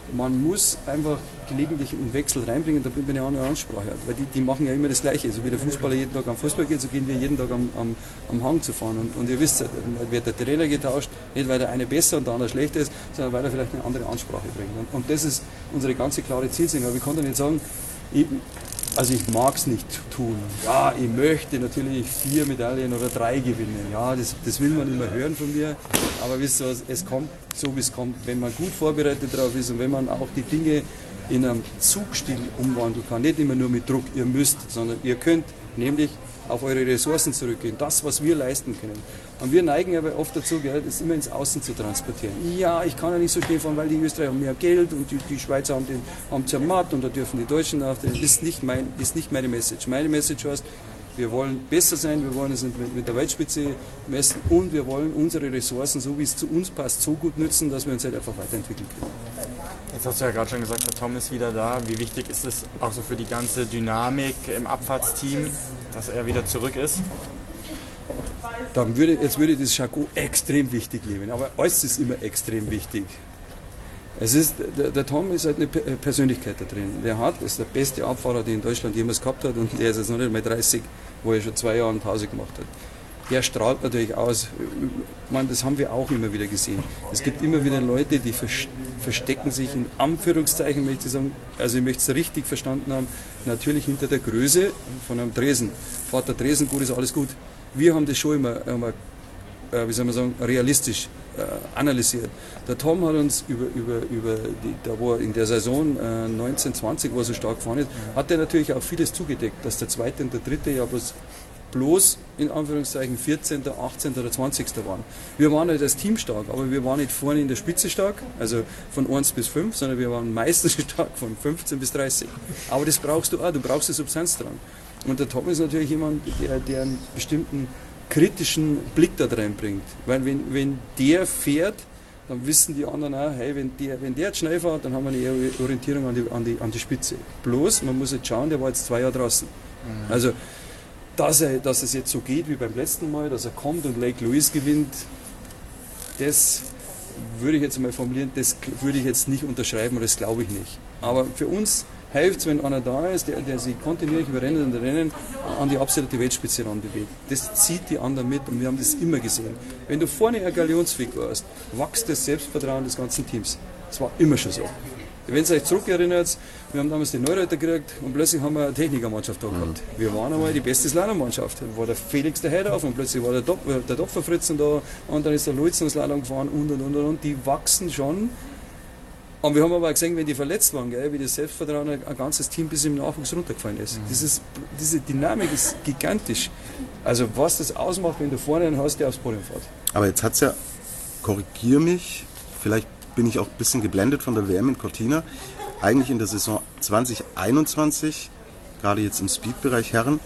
man muss einfach gelegentlich einen Wechsel reinbringen, damit man eine andere Ansprache hat. Weil die, die machen ja immer das Gleiche. So wie der Fußballer jeden Tag am Fußball geht, so gehen wir jeden Tag am, am, am Hang zu fahren. Und, und ihr wisst, dann wird der Trainer getauscht, nicht weil der eine besser und der andere schlechter ist, sondern weil er vielleicht eine andere Ansprache bringt. Und, und das ist unsere ganze klare Zielsetzung. Aber ich kann doch nicht sagen, ich, also ich mag es nicht tun. Ja, ich möchte natürlich vier Medaillen oder drei gewinnen. Ja, das, das will man immer hören von mir. Aber wisst ihr was, es kommt so, wie es kommt. Wenn man gut vorbereitet drauf ist und wenn man auch die Dinge in einem Zugstil umwandeln kann, nicht immer nur mit Druck, ihr müsst, sondern ihr könnt, nämlich auf eure Ressourcen zurückgehen, das, was wir leisten können. Und wir neigen aber oft dazu, gell, das immer ins Außen zu transportieren. Ja, ich kann ja nicht so schnell fahren, weil die Österreicher haben mehr Geld und die, die Schweizer haben den haben Zermatt und da dürfen die Deutschen auf. Das ist nicht, mein, ist nicht meine Message. Meine Message heißt, wir wollen besser sein, wir wollen es mit, mit der Weltspitze messen und wir wollen unsere Ressourcen, so wie es zu uns passt, so gut nutzen, dass wir uns halt einfach weiterentwickeln können. Jetzt hast du ja gerade schon gesagt, der Tom ist wieder da. Wie wichtig ist es auch so für die ganze Dynamik im Abfahrtsteam, dass er wieder zurück ist? Dann würde, jetzt würde ich das Chapeau extrem wichtig nehmen, aber alles ist immer extrem wichtig. Es ist, der, der Tom ist halt eine Persönlichkeit da drin. Der hat, ist der beste Abfahrer, den in Deutschland jemals gehabt hat und der ist jetzt noch nicht mal dreißig, wo er schon zwei Jahre Pause gemacht hat. Der strahlt natürlich aus. Man, das haben wir auch immer wieder gesehen. Es gibt immer wieder Leute, die verstecken sich in Anführungszeichen, möchte ich sagen, also ich möchte es richtig verstanden haben, natürlich hinter der Größe von einem Dresen. Vater Dresen, gut, ist alles gut. Wir haben das schon immer, immer äh, wie soll man sagen, realistisch äh, analysiert. Der Tom hat uns über, über, über die, da wo er in der Saison äh, neunzehn zwanzig, wo er so stark gefahren ist, hat er natürlich auch vieles zugedeckt, dass der zweite und der dritte ja bloß bloß in Anführungszeichen vierzehnter, achtzehnter oder zwanzigster waren. Wir waren nicht als Team stark, aber wir waren nicht vorne in der Spitze stark, also von eins bis fünf, sondern wir waren meistens stark von fünfzehn bis dreißig. Aber das brauchst du auch, du brauchst die Substanz dran. Und der Tom ist natürlich jemand, der, der einen bestimmten kritischen Blick da reinbringt. Weil wenn, wenn der fährt, dann wissen die anderen auch, hey, wenn der, wenn der jetzt schnell fährt, dann haben wir eine Orientierung an die, an die, an die Spitze. Bloß, man muss jetzt schauen, der war jetzt zwei Jahre draußen. Mhm. Also, Dass, er, dass es jetzt so geht wie beim letzten Mal, dass er kommt und Lake Louise gewinnt, das würde ich jetzt mal formulieren, das würde ich jetzt nicht unterschreiben und das glaube ich nicht. Aber für uns hilft es, wenn einer da ist, der, der sich kontinuierlich über Rennen und Rennen an die absolute Weltspitze ranbewegt. Das zieht die anderen mit und wir haben das immer gesehen. Wenn du vorne eine Galionsfigur hast, wächst das Selbstvertrauen des ganzen Teams. Das war immer schon so. Wenn ihr euch zurückerinnert, wir haben damals den Neureiter gekriegt und plötzlich haben wir eine Technikermannschaft da gehabt. Wir waren einmal die beste Slalommannschaft. Da war der Felix der Heider auf und plötzlich war der, Dop, der Dopferfritzen da und dann ist der Luizen Slalom gefahren und und und und. Die wachsen schon. Und wir haben aber auch gesehen, wenn die verletzt waren, gell, wie das Selbstvertrauen ein, ein ganzes Team bis im Nachwuchs runtergefallen ist. Dieses, diese Dynamik ist gigantisch. Also was das ausmacht, wenn du vorne einen hast, der aufs Podium fährt. Aber jetzt hat es ja, korrigier mich, vielleicht bin ich auch ein bisschen geblendet von der W M in Cortina, eigentlich in der Saison zwanzig einundzwanzig, gerade jetzt im Speed-Bereich Herren,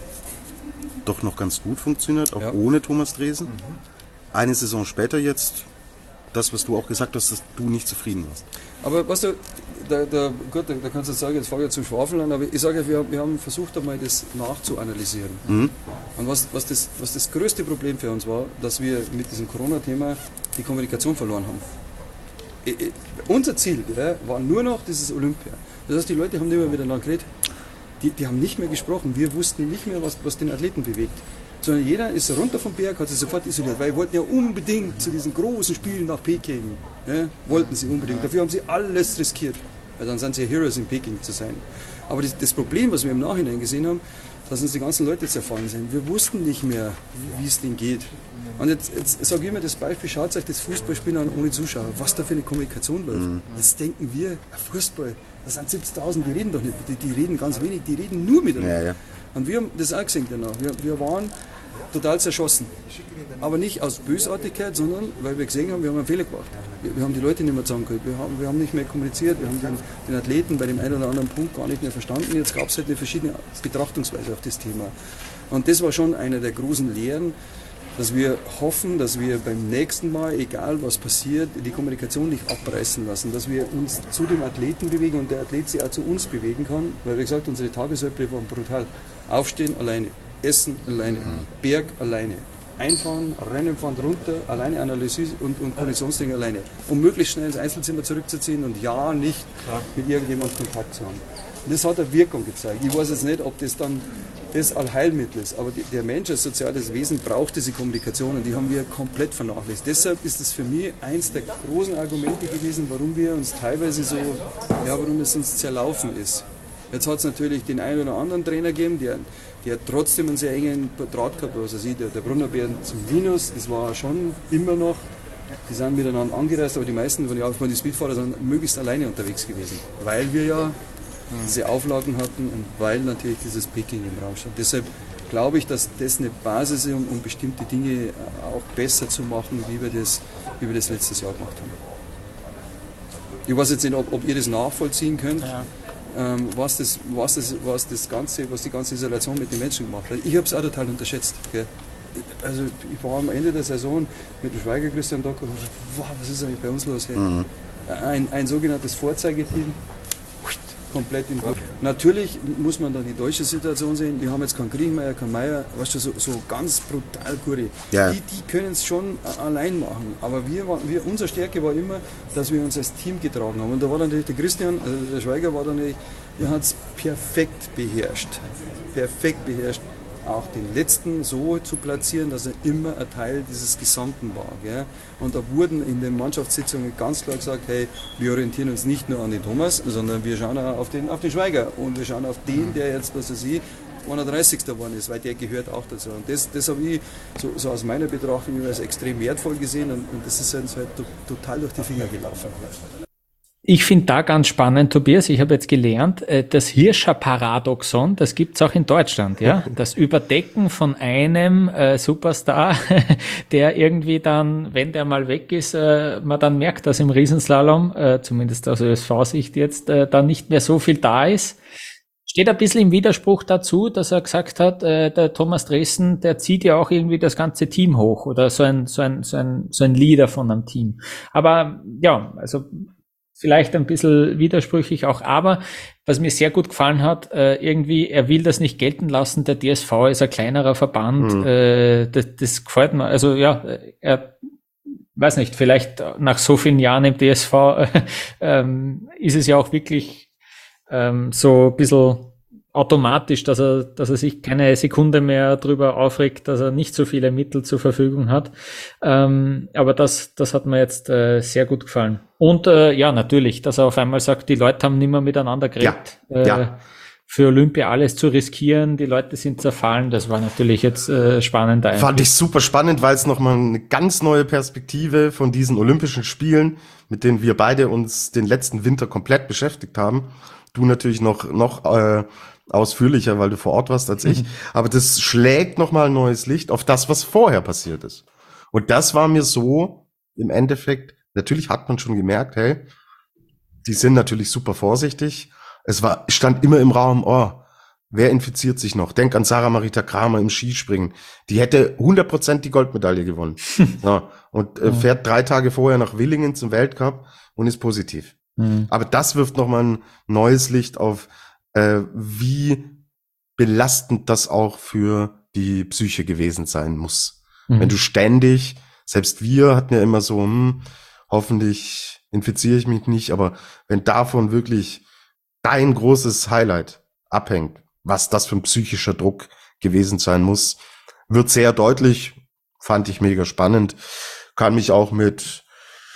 doch noch ganz gut funktioniert, auch ja. ohne Thomas Dresen. Mhm. Eine Saison später jetzt, das, was du auch gesagt hast, dass du nicht zufrieden warst. Aber weißt du, da, da, gut, da, da kannst du sagen, jetzt fange ich zum Schwafeln an, aber ich sage ja, wir, wir haben versucht einmal das nachzuanalysieren. Mhm. Und was, was, das, was das größte Problem für uns war, dass wir mit diesem Corona-Thema die Kommunikation verloren haben. Ich, ich, unser Ziel ja, war nur noch dieses Olympia. Das heißt, die Leute haben nicht mehr miteinander geredet. Die, die haben nicht mehr gesprochen. Wir wussten nicht mehr, was, was den Athleten bewegt. Sondern jeder ist runter vom Berg, hat sich sofort isoliert, weil wir wollten ja unbedingt zu diesen großen Spielen nach Peking. Ja, wollten sie unbedingt. Dafür haben sie alles riskiert. Weil dann sind sie Heroes in Peking zu sein. Aber das, das Problem, was wir im Nachhinein gesehen haben, dass uns die ganzen Leute zerfallen sind. Wir wussten nicht mehr, wie es denen geht. Und jetzt, jetzt sage ich immer das Beispiel, schaut euch das Fußballspiel an ohne Zuschauer. Was da für eine Kommunikation läuft. Mhm. Jetzt denken wir, Fußball, das sind siebzigtausend, die reden doch nicht, die, die reden ganz wenig, die reden nur miteinander. Ja, ja. Und wir haben das auch gesehen danach. Wir, wir waren total zerschossen. Aber nicht aus Bösartigkeit, sondern weil wir gesehen haben, wir haben einen Fehler gemacht. Wir, wir haben die Leute nicht mehr zusammengekriegt, wir haben, wir haben nicht mehr kommuniziert, wir haben den, den Athleten bei dem einen oder anderen Punkt gar nicht mehr verstanden. Jetzt gab es halt eine verschiedene Betrachtungsweise auf das Thema. Und das war schon eine der großen Lehren, dass wir hoffen, dass wir beim nächsten Mal, egal was passiert, die Kommunikation nicht abreißen lassen, dass wir uns zu dem Athleten bewegen und der Athlet sich auch zu uns bewegen kann, weil wie gesagt, unsere Tagessäule waren brutal. Aufstehen alleine, Essen alleine, Berg alleine. einfahren, rennen, fahren runter, alleine Analyse und, und Konditionstraining alleine. Um möglichst schnell ins Einzelzimmer zurückzuziehen und ja nicht ja. mit irgendjemandem Kontakt zu haben. Das hat eine Wirkung gezeigt. Ich weiß jetzt nicht, ob das dann das Allheilmittel ist, aber die, der Mensch als soziales Wesen braucht diese Kommunikation und die haben wir komplett vernachlässigt. Deshalb ist es für mich eins der großen Argumente gewesen, warum wir uns teilweise so, ja, warum es uns zerlaufen ist. Jetzt hat es natürlich den einen oder anderen Trainer gegeben, der, der trotzdem einen sehr engen Draht gehabt hat. Also sie, der, der Brunnerbeer zum Linus, das war schon immer noch, die sind miteinander angereist, aber die meisten von, ja, von den Speedfahrer sind möglichst alleine unterwegs gewesen, weil wir ja diese Auflagen hatten und weil natürlich dieses Picking im Raum stand. Deshalb glaube ich, dass das eine Basis ist, um, um bestimmte Dinge auch besser zu machen, wie wir das, wie wir das letztes Jahr gemacht haben. Ich weiß jetzt nicht, ob, ob ihr das nachvollziehen könnt, ja. ähm, was, das, was, das, was, das ganze, was die ganze Isolation mit den Menschen gemacht hat. Ich habe es auch total unterschätzt. Gell. Also ich war am Ende der Saison mit dem Schweiger Christian Docker und habe gesagt, wow, was ist eigentlich bei uns los? Hey? Mhm. Ein, ein sogenanntes Vorzeigeteam. Komplett in okay. Natürlich muss man dann die deutsche Situation sehen. Wir haben jetzt keinen Kriegmeier, keinen Meier, weißt du, so, so ganz brutal gute. Ja. Die, die können es schon allein machen. Aber wir, wir, unsere Stärke war immer, dass wir uns als Team getragen haben. Und da war natürlich der Christian, also der Schweiger war dann, der hat es perfekt beherrscht. Perfekt beherrscht. Auch den letzten so zu platzieren, dass er immer ein Teil dieses Gesamten war. Gell? Und da wurden in den Mannschaftssitzungen ganz klar gesagt, hey, wir orientieren uns nicht nur an den Thomas, sondern wir schauen auch auf den, auf den Schweiger und wir schauen auf den, der jetzt, was weiß ich, einunddreißigster geworden ist, weil der gehört auch dazu. Und das, das habe ich so, so aus meiner Betrachtung als extrem wertvoll gesehen und, und das ist uns halt total durch die Finger gelaufen. Ich finde da ganz spannend, Tobias, ich habe jetzt gelernt, das Hirscher-Paradoxon, das gibt's auch in Deutschland, ja. Das Überdecken von einem äh, Superstar, der irgendwie dann, wenn der mal weg ist, äh, man dann merkt, dass im Riesenslalom, äh, zumindest aus Ö S V-Sicht jetzt, äh, dann nicht mehr so viel da ist. Steht ein bisschen im Widerspruch dazu, dass er gesagt hat, äh, der Thomas Dressen, der zieht ja auch irgendwie das ganze Team hoch oder so ein, so ein, so ein, so ein Leader von einem Team. Aber ja, also vielleicht ein bisschen widersprüchlich auch, aber was mir sehr gut gefallen hat, äh, irgendwie, er will das nicht gelten lassen, der D S V ist ein kleinerer Verband, mhm. äh, das, das gefällt mir, also ja, er, weiß nicht, vielleicht nach so vielen Jahren im D S V äh, ähm, ist es ja auch wirklich ähm, so ein bisschen automatisch, dass er, dass er sich keine Sekunde mehr drüber aufregt, dass er nicht so viele Mittel zur Verfügung hat. Ähm, aber das, das hat mir jetzt äh, sehr gut gefallen. Und äh, ja, natürlich, dass er auf einmal sagt, die Leute haben nicht mehr miteinander geredet. Ja, äh, ja. Für Olympia alles zu riskieren, die Leute sind zerfallen. Das war natürlich jetzt äh, spannend. Fand ich super spannend, weil es nochmal eine ganz neue Perspektive von diesen Olympischen Spielen, mit denen wir beide uns den letzten Winter komplett beschäftigt haben. Du natürlich noch, noch äh, ausführlicher, weil du vor Ort warst als ich. Aber das schlägt nochmal ein neues Licht auf das, was vorher passiert ist. Und das war mir so im Endeffekt, natürlich hat man schon gemerkt, hey, die sind natürlich super vorsichtig. Es war, stand immer im Raum, oh, wer infiziert sich noch? Denk an Sarah Marita Kramer im Skispringen. Die hätte hundert Prozent die Goldmedaille gewonnen. Ja, und äh, fährt drei Tage vorher nach Willingen zum Weltcup und ist positiv. Mhm. Aber das wirft nochmal ein neues Licht auf, äh, wie belastend das auch für die Psyche gewesen sein muss. Mhm. Wenn du ständig, selbst wir hatten ja immer so, hm, hoffentlich infiziere ich mich nicht, aber wenn davon wirklich dein großes Highlight abhängt, was das für ein psychischer Druck gewesen sein muss, wird sehr deutlich, fand ich mega spannend, kann mich auch mit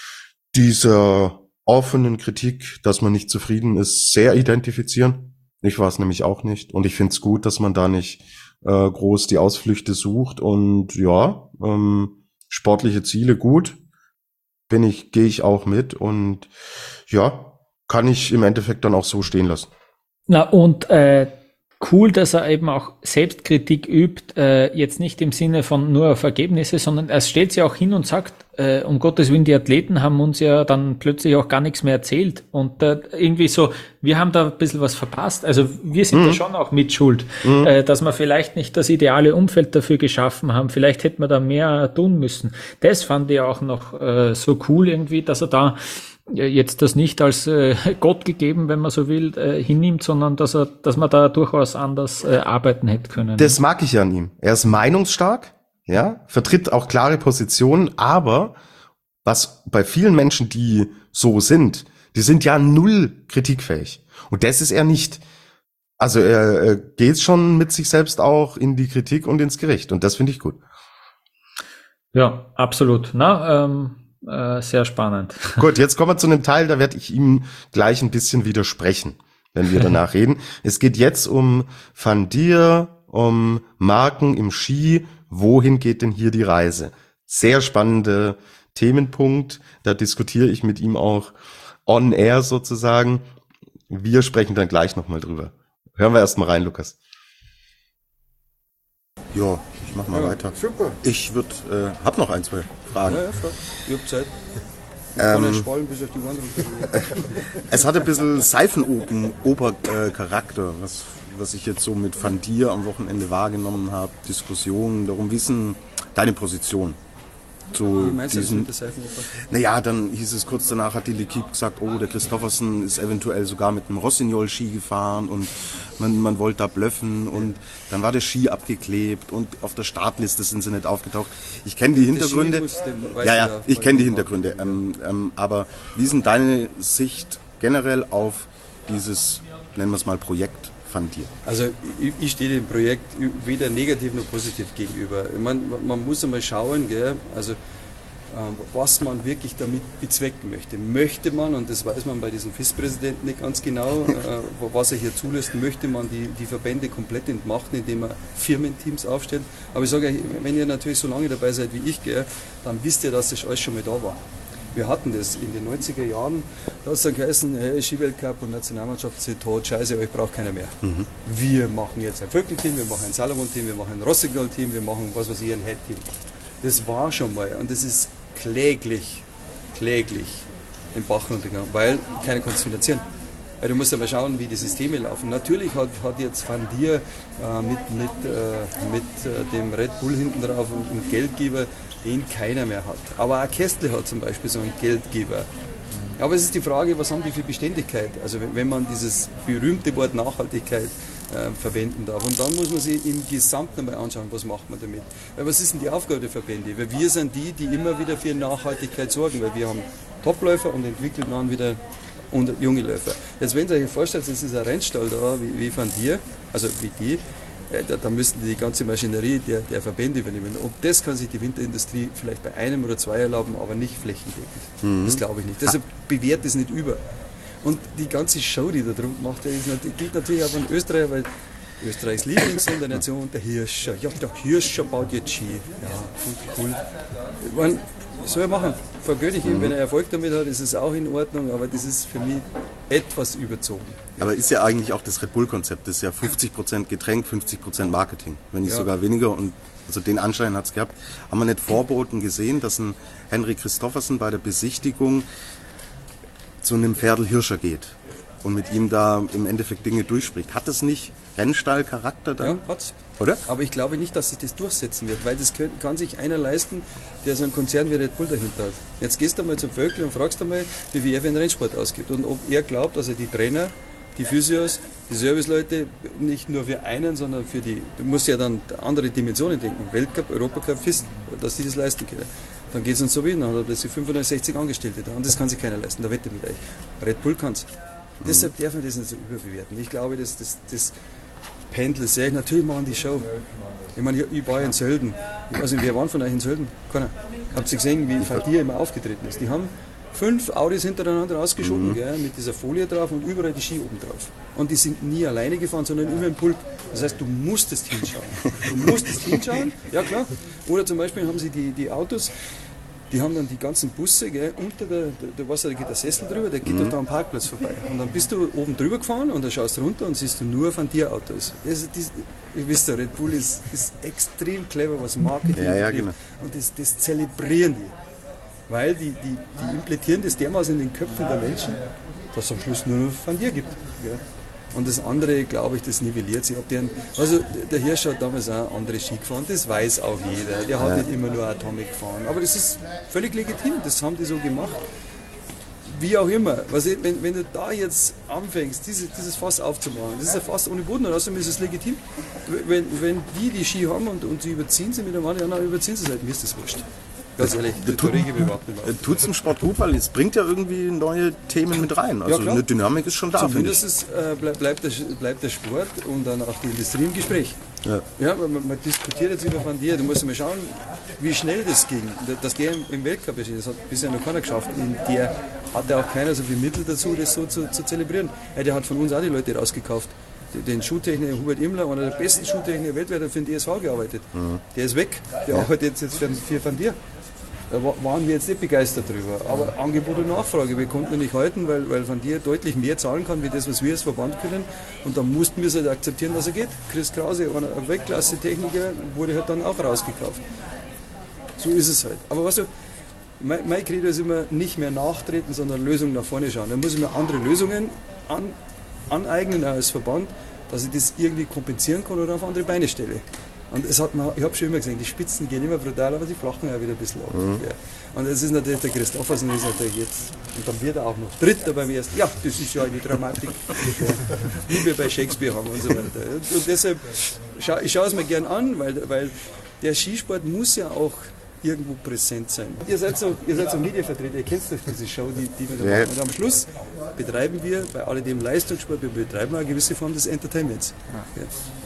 dieser offenen Kritik, dass man nicht zufrieden ist, sehr identifizieren. Ich war es nämlich auch nicht und ich finde es gut, dass man da nicht äh, groß die Ausflüchte sucht und ja, ähm, sportliche Ziele gut, bin ich, gehe ich auch mit und ja, kann ich im Endeffekt dann auch so stehen lassen. Na und äh, cool, dass er eben auch Selbstkritik übt, äh, jetzt nicht im Sinne von nur auf Ergebnisse, sondern er stellt sich auch hin und sagt, äh, um Gottes Willen, die Athleten haben uns ja dann plötzlich auch gar nichts mehr erzählt und äh, irgendwie so, wir haben da ein bisschen was verpasst, also wir sind mhm. da schon auch mit schuld, mhm. äh, dass wir vielleicht nicht das ideale Umfeld dafür geschaffen haben, vielleicht hätten wir da mehr tun müssen. Das fand ich auch noch äh, so cool irgendwie, dass er da jetzt das nicht als äh, Gott gegeben, wenn man so will, äh, hinnimmt, sondern dass er, dass man da durchaus anders äh, arbeiten hätte können. Das mag ich ja an ihm. Er ist meinungsstark, ja, vertritt auch klare Positionen, aber was bei vielen Menschen, die so sind, die sind ja null kritikfähig. Und das ist er nicht. Also er, er geht schon mit sich selbst auch in die Kritik und ins Gericht. Und das finde ich gut. Ja, absolut. Na, ähm, äh, sehr spannend. Gut, jetzt kommen wir zu einem Teil, da werde ich ihm gleich ein bisschen widersprechen, wenn wir danach reden. Es geht jetzt um Van Dier, um Marken im Ski. Wohin geht denn hier die Reise? Sehr spannende Themenpunkt. Da diskutiere ich mit ihm auch on air sozusagen. Wir sprechen dann gleich nochmal drüber. Hören wir erst mal rein, Lukas. Ja, ich mach mal Ja, weiter. super. Ich würd, äh, hab noch ein, zwei Fragen. Ja, ja, frag. Ich hab Zeit. Ich kann ja spalten bis auf die Wand runter. Es hat ein bisschen Seifenoper-Charakter, was, was ich jetzt so mit Van Dier am Wochenende wahrgenommen habe. Diskussionen darum, wie ist denn deine Position zu Wie meinst du das diesen... mit der Seifenoper? Naja, dann hieß es kurz danach, hat die L'Equipe gesagt, oh, der Christoffersen ist eventuell sogar mit einem Rossignol-Ski gefahren und man, man wollte da blöffen und dann war der Ski abgeklebt und auf der Startliste sind sie nicht aufgetaucht. Ich kenne die Hintergründe. muss den- weißt Ja, du ja, ja, ich weil kenne die du Hintergründe. Ähm, ähm, aber wie ist denn deine Sicht generell auf dieses, nennen wir es mal, Projekt Van Dier? Also ich, ich stehe dem Projekt weder negativ noch positiv gegenüber. Ich meine, man muss einmal schauen, gell, also ähm, was man wirklich damit bezwecken möchte. Möchte man, und das weiß man bei diesem F I S-Präsidenten nicht ganz genau, äh, was er hier zulässt, möchte man die, die Verbände komplett entmachten, indem er Firmenteams aufstellt. Aber ich sage, wenn ihr natürlich so lange dabei seid wie ich, gell, dann wisst ihr, dass das alles schon mal da war. Wir hatten das in den neunziger Jahren, da hat es dann geheißen, hey, Skiweltcup und Nationalmannschaft sind tot, scheiße, euch braucht keiner mehr. Mhm. Wir machen jetzt ein Vögel-Team, wir machen ein Salomon-Team, wir machen ein Rossignol-Team, wir machen was weiß ich, ein Head-Team. Das war schon mal und das ist kläglich, kläglich den Bach runtergegangen, weil keiner konnte es finanzieren. Weil du musst ja mal schauen, wie die Systeme laufen. Natürlich hat, hat jetzt Van Dier äh, mit, mit, äh, mit äh, dem Red Bull hinten drauf einen Geldgeber, den keiner mehr hat. Aber auch Kästle hat zum Beispiel so einen Geldgeber. Aber es ist die Frage, was haben die für Beständigkeit? Also wenn, wenn man dieses berühmte Wort Nachhaltigkeit äh, verwenden darf. Und dann muss man sich im Gesamten mal anschauen, was macht man damit. Weil was ist denn die Aufgabe der Verbände? Weil wir sind die, die immer wieder für Nachhaltigkeit sorgen, weil wir haben Topläufer und entwickeln dann wieder und junge Läufer. Jetzt wenn ihr euch vorstellt, es ist ein Rennstall da, wie, wie Van Dier, also wie die, äh, da, da müssten die ganze Maschinerie der, der Verbände übernehmen. Ob das kann sich die Winterindustrie vielleicht bei einem oder zwei erlauben, aber nicht flächendeckend. Mhm. Das glaube ich nicht. Deshalb bewährt es nicht über. Und die ganze Show, die da drum macht, die gilt natürlich auch von Österreich, weil Österreichs Lieblingshund der Nation, der Hirscher. Ja, der Hirscher baut jetzt Ski. Ja, cool. Ich meine, soll er machen. Vergönne ich ihm, wenn er Erfolg damit hat, ist es auch in Ordnung, aber das ist für mich etwas überzogen. Aber ist ja eigentlich auch das Red Bull-Konzept, das ist ja fünfzig Prozent Getränk, fünfzig Prozent Marketing, wenn nicht Ja. sogar weniger. Und also den Anschein hat es gehabt. Haben wir nicht Vorboten gesehen, dass ein Henry Christoffersen bei der Besichtigung zu einem Ferdl Hirscher geht und mit ihm da im Endeffekt Dinge durchspricht? Hat das nicht Rennstall-Charakter da? Ja, hat's. Oder? Aber ich glaube nicht, dass sich das durchsetzen wird, weil das kann, kann sich einer leisten, der so einen Konzern wie Red Bull dahinter hat. Jetzt gehst du mal zum Vögel und fragst einmal, wie viel er für den Rennsport ausgibt und ob er glaubt, dass er die Trainer, die Physios, die Serviceleute nicht nur für einen, sondern für die, du musst ja dann andere Dimensionen denken, Weltcup, Europacup, F I S, dass die das leisten können. Dann geht es uns so wie, dann hat er plötzlich fünfhundertsechzig Angestellte da und das kann sich keiner leisten, da wette ich mit euch. Red Bull kann es. Mhm. Deshalb darf man das nicht so überbewerten. Ich glaube, dass das, das Pendel sehr, natürlich machen die Show. Ich meine, ich, ich war ja in Sölden. Ich weiß nicht, wer waren von euch in Sölden? Keiner. Habt ihr gesehen, wie Van Dier immer aufgetreten ist? Die haben fünf Audis hintereinander ausgeschoben, mhm. gell, mit dieser Folie drauf und überall die Ski oben drauf. Und die sind nie alleine gefahren, sondern immer im Pulk. Das heißt, du musstest hinschauen. Du musstest hinschauen, ja klar. Oder zum Beispiel haben sie die, die Autos, die haben dann die ganzen Busse, gell, unter der, der, Wasser, da geht der Sessel drüber, der geht mhm. doch da am Parkplatz vorbei. Und dann bist du oben drüber gefahren und dann schaust du runter und siehst du nur Van Dier Autos. Das, das, ihr wisst ja, Red Bull ist, ist extrem clever, was Marketing ja, ja, betrifft. genau. Und das, das zelebrieren die. Weil die, die, die implementieren das dermaßen in den Köpfen der Menschen, dass es am Schluss nur noch Van Dier gibt. Gell. Und das andere, glaube ich, das nivelliert sich. Ob der, also der Hirsch hat damals auch andere Ski gefahren, das weiß auch jeder. Der hat ja. nicht immer nur Atomic gefahren. Aber das ist völlig legitim, das haben die so gemacht. wie auch immer, was ich, wenn, wenn du da jetzt anfängst, diese, dieses Fass aufzumachen, das ist ein Fass ohne Boden, und außerdem ist es legitim. Wenn, wenn die die Ski haben und, und sie überziehen sie mit einem anderen, dann überziehen sie es halt, mir ist das wurscht. Ganz ehrlich, das tut es im Sport gut, weil es bringt ja irgendwie neue Themen mit rein. Also ja, eine Dynamik ist schon da. Zumindest äh, bleib, bleibt, der, bleibt der Sport und dann auch die Industrie im Gespräch. Ja, ja man, man diskutiert jetzt über Van Dier, du musst mal schauen, wie schnell das ging. Dass der im, im Weltcup ist, das hat bisher noch keiner geschafft. In der hatte auch keiner so viel Mittel dazu, das so zu, zu zelebrieren. Ja, der hat von uns auch die Leute rausgekauft. Den Schuhtechniker Hubert Immler, einer der besten Schuhtechniker weltweit, hat für den D S V gearbeitet. Mhm. Der ist weg, der ja. arbeitet jetzt für, für Van Dier. Da waren wir jetzt nicht begeistert drüber. Aber Angebot und Nachfrage, wir konnten nicht halten, weil, weil Van Dier deutlich mehr zahlen kann, wie das, was wir als Verband können. Und dann mussten wir es halt akzeptieren, dass er geht. Chris Krause, ein Weltklasse-Techniker, wurde halt dann auch rausgekauft. So ist es halt. Aber weißt du, mein, mein Credo ist immer nicht mehr nachtreten, sondern Lösungen nach vorne schauen. Dann muss ich mir andere Lösungen an, aneignen als Verband, dass ich das irgendwie kompensieren kann oder auf andere Beine stelle. Und es hat man, ich habe schon immer gesagt, die Spitzen gehen immer brutal, aber die flachen ja wieder ein bisschen ab. Mhm. Ja. Und das ist natürlich der Christoffersen, ist natürlich jetzt, und dann wird er auch noch Dritter beim ersten. Ja, das ist ja eine Dramatik, die wir bei Shakespeare haben und so weiter. Und deshalb, scha ich schaue es mir gern an, weil, weil der Skisport muss ja auch irgendwo präsent sein. Ihr seid so, ihr seid so Medienvertreter, ihr kennt doch diese Show, die, die wir da machen. Und am Schluss betreiben wir bei alledem Leistungssport, wir betreiben eine gewisse Form des Entertainments. Ja.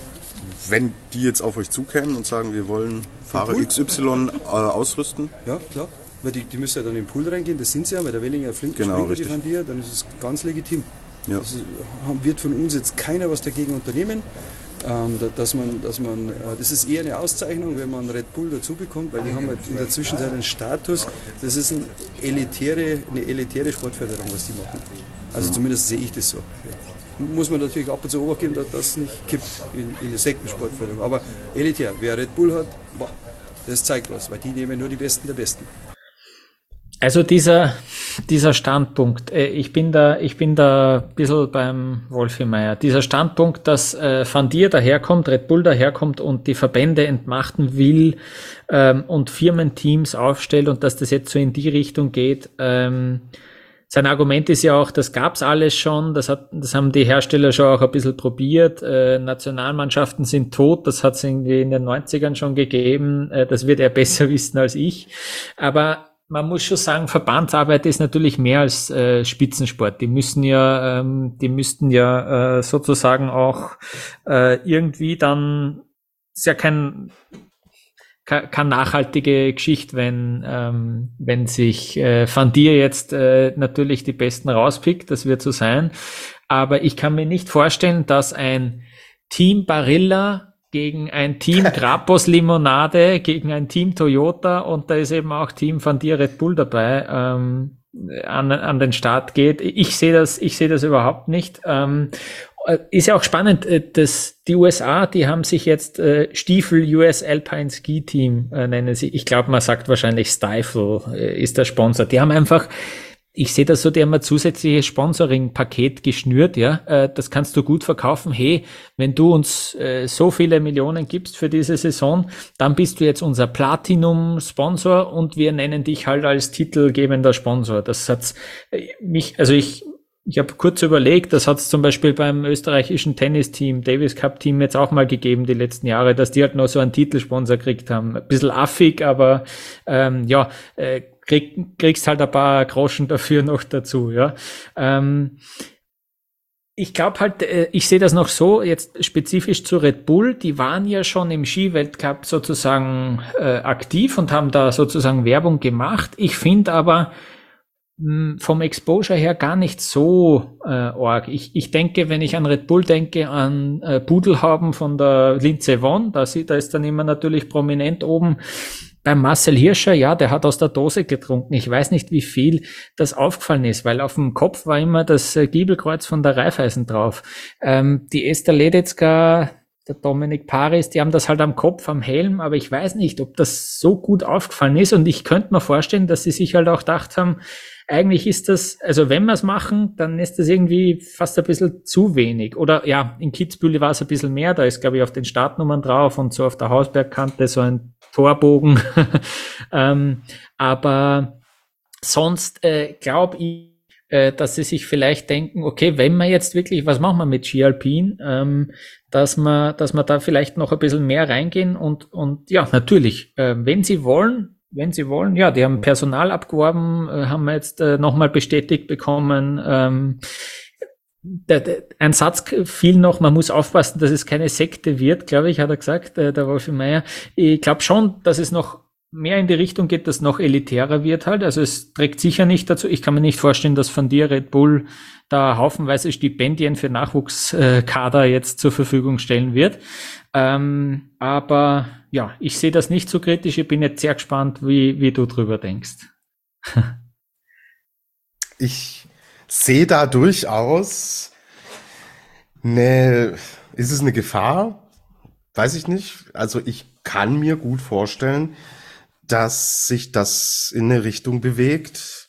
Wenn die jetzt auf euch zukämen und sagen, wir wollen Fahrer X Y äh, ausrüsten? Ja, klar. Weil die, die müssen ja dann in den Pool reingehen, das sind sie ja, weil der Wellinger flink genau, die von dir, dann ist es ganz legitim. Ja. Das ist, wird von uns jetzt keiner was dagegen unternehmen. Ähm, dass man, dass man, äh, das ist eher eine Auszeichnung, wenn man Red Bull dazu bekommt, weil die haben halt in der Zwischenzeit einen Status, das ist ein elitäre, eine elitäre Sportförderung, was die machen. Also mhm. zumindest sehe ich das so. Ja. Muss man natürlich ab und zu Obacht geben, dass das nicht kippt in, in der Sektensportförderung. Aber elitär, wer Red Bull hat, boah, das zeigt was, weil die nehmen nur die Besten der Besten. Also dieser, dieser Standpunkt, ich bin da, ich bin da ein bisschen beim Wolfi Meier. Dieser Standpunkt, dass äh, Van Dier daherkommt, Red Bull daherkommt und die Verbände entmachten will ähm, und Firmenteams aufstellt und dass das jetzt so in die Richtung geht, ähm, sein Argument ist ja auch, das gab's alles schon, das hat, das haben die Hersteller schon auch ein bisschen probiert, äh, Nationalmannschaften sind tot, das hat's irgendwie in den neunzigern schon gegeben, äh, das wird er besser wissen als ich, aber man muss schon sagen, Verbandsarbeit ist natürlich mehr als äh, Spitzensport. Die müssen ja, ähm, die müssten ja äh, sozusagen auch äh, irgendwie dann, ist ja kein keine nachhaltige Geschichte, wenn ähm, wenn sich äh, Van Dier jetzt äh, natürlich die Besten rauspickt, das wird so sein. Aber ich kann mir nicht vorstellen, dass ein Team Barilla gegen ein Team Grapos Limonade, gegen ein Team Toyota und da ist eben auch Team Van Dier Red Bull dabei, ähm, an, an den Start geht. Ich sehe das, ich sehe das überhaupt nicht. Ähm, Ist ja auch spannend, dass die U S A, die haben sich jetzt äh, Stiefel U S Alpine Ski Team äh, nennen sie. Ich glaube, man sagt wahrscheinlich Stifle äh, ist der Sponsor. Die haben einfach, ich sehe das so, die haben ein zusätzliches Sponsoring-Paket geschnürt, ja. Äh, das kannst du gut verkaufen. Hey, wenn du uns äh, so viele Millionen gibst für diese Saison, dann bist du jetzt unser Platinum-Sponsor und wir nennen dich halt als titelgebender Sponsor. Das hat's äh, mich, also ich Ich habe kurz überlegt, das hat es zum Beispiel beim österreichischen Tennisteam, Davis Cup Team jetzt auch mal gegeben die letzten Jahre, dass die halt noch so einen Titelsponsor gekriegt haben. Ein bisschen affig, aber ähm, ja, äh, krieg, kriegst halt ein paar Groschen dafür noch dazu. Ja. Ähm, ich glaube halt, äh, ich sehe das noch so, jetzt spezifisch zu Red Bull, die waren ja schon im Skiweltcup sozusagen äh, aktiv und haben da sozusagen Werbung gemacht. Ich finde aber, vom Exposure her gar nicht so äh, arg. Ich, ich denke, wenn ich an Red Bull denke, an äh, Pudelhauben von der Lindsey Vonn, da, da ist dann immer natürlich prominent oben. Beim Marcel Hirscher, ja, der hat aus der Dose getrunken. Ich weiß nicht, wie viel das aufgefallen ist, weil auf dem Kopf war immer das äh, Giebelkreuz von der Raiffeisen drauf. Ähm, die Esther Ledetzka, der Dominik Paris, die haben das halt am Kopf, am Helm, aber ich weiß nicht, ob das so gut aufgefallen ist und ich könnte mir vorstellen, dass sie sich halt auch gedacht haben, eigentlich ist das, also wenn wir es machen, dann ist das irgendwie fast ein bisschen zu wenig. Oder ja, in Kitzbühel war es ein bisschen mehr, da ist, glaube ich, auf den Startnummern drauf und so auf der Hausbergkante so ein Torbogen. ähm, aber sonst äh, glaube ich, äh, dass sie sich vielleicht denken, okay, wenn wir jetzt wirklich, was machen wir mit Ski Alpin, ähm, dass wir, dass wir da vielleicht noch ein bisschen mehr reingehen und, und ja, natürlich, äh, wenn sie wollen, wenn sie wollen, ja, die haben Personal abgeworben, äh, haben wir jetzt äh, nochmal bestätigt bekommen, ähm, der, der, ein Satz fiel noch, man muss aufpassen, dass es keine Sekte wird, glaube ich, hat er gesagt, äh, der Wolfi Meier. Ich glaube schon, dass es noch mehr in die Richtung geht, dass noch elitärer wird halt. Also es trägt sicher nicht dazu. Ich kann mir nicht vorstellen, dass von dir Red Bull da haufenweise Stipendien für Nachwuchskader jetzt zur Verfügung stellen wird. Ähm, aber ja, ich sehe das nicht so kritisch. Ich bin jetzt sehr gespannt, wie, wie du drüber denkst. Ich sehe da durchaus eine, ist es eine Gefahr? Weiß ich nicht. Also ich kann mir gut vorstellen, dass sich das in eine Richtung bewegt,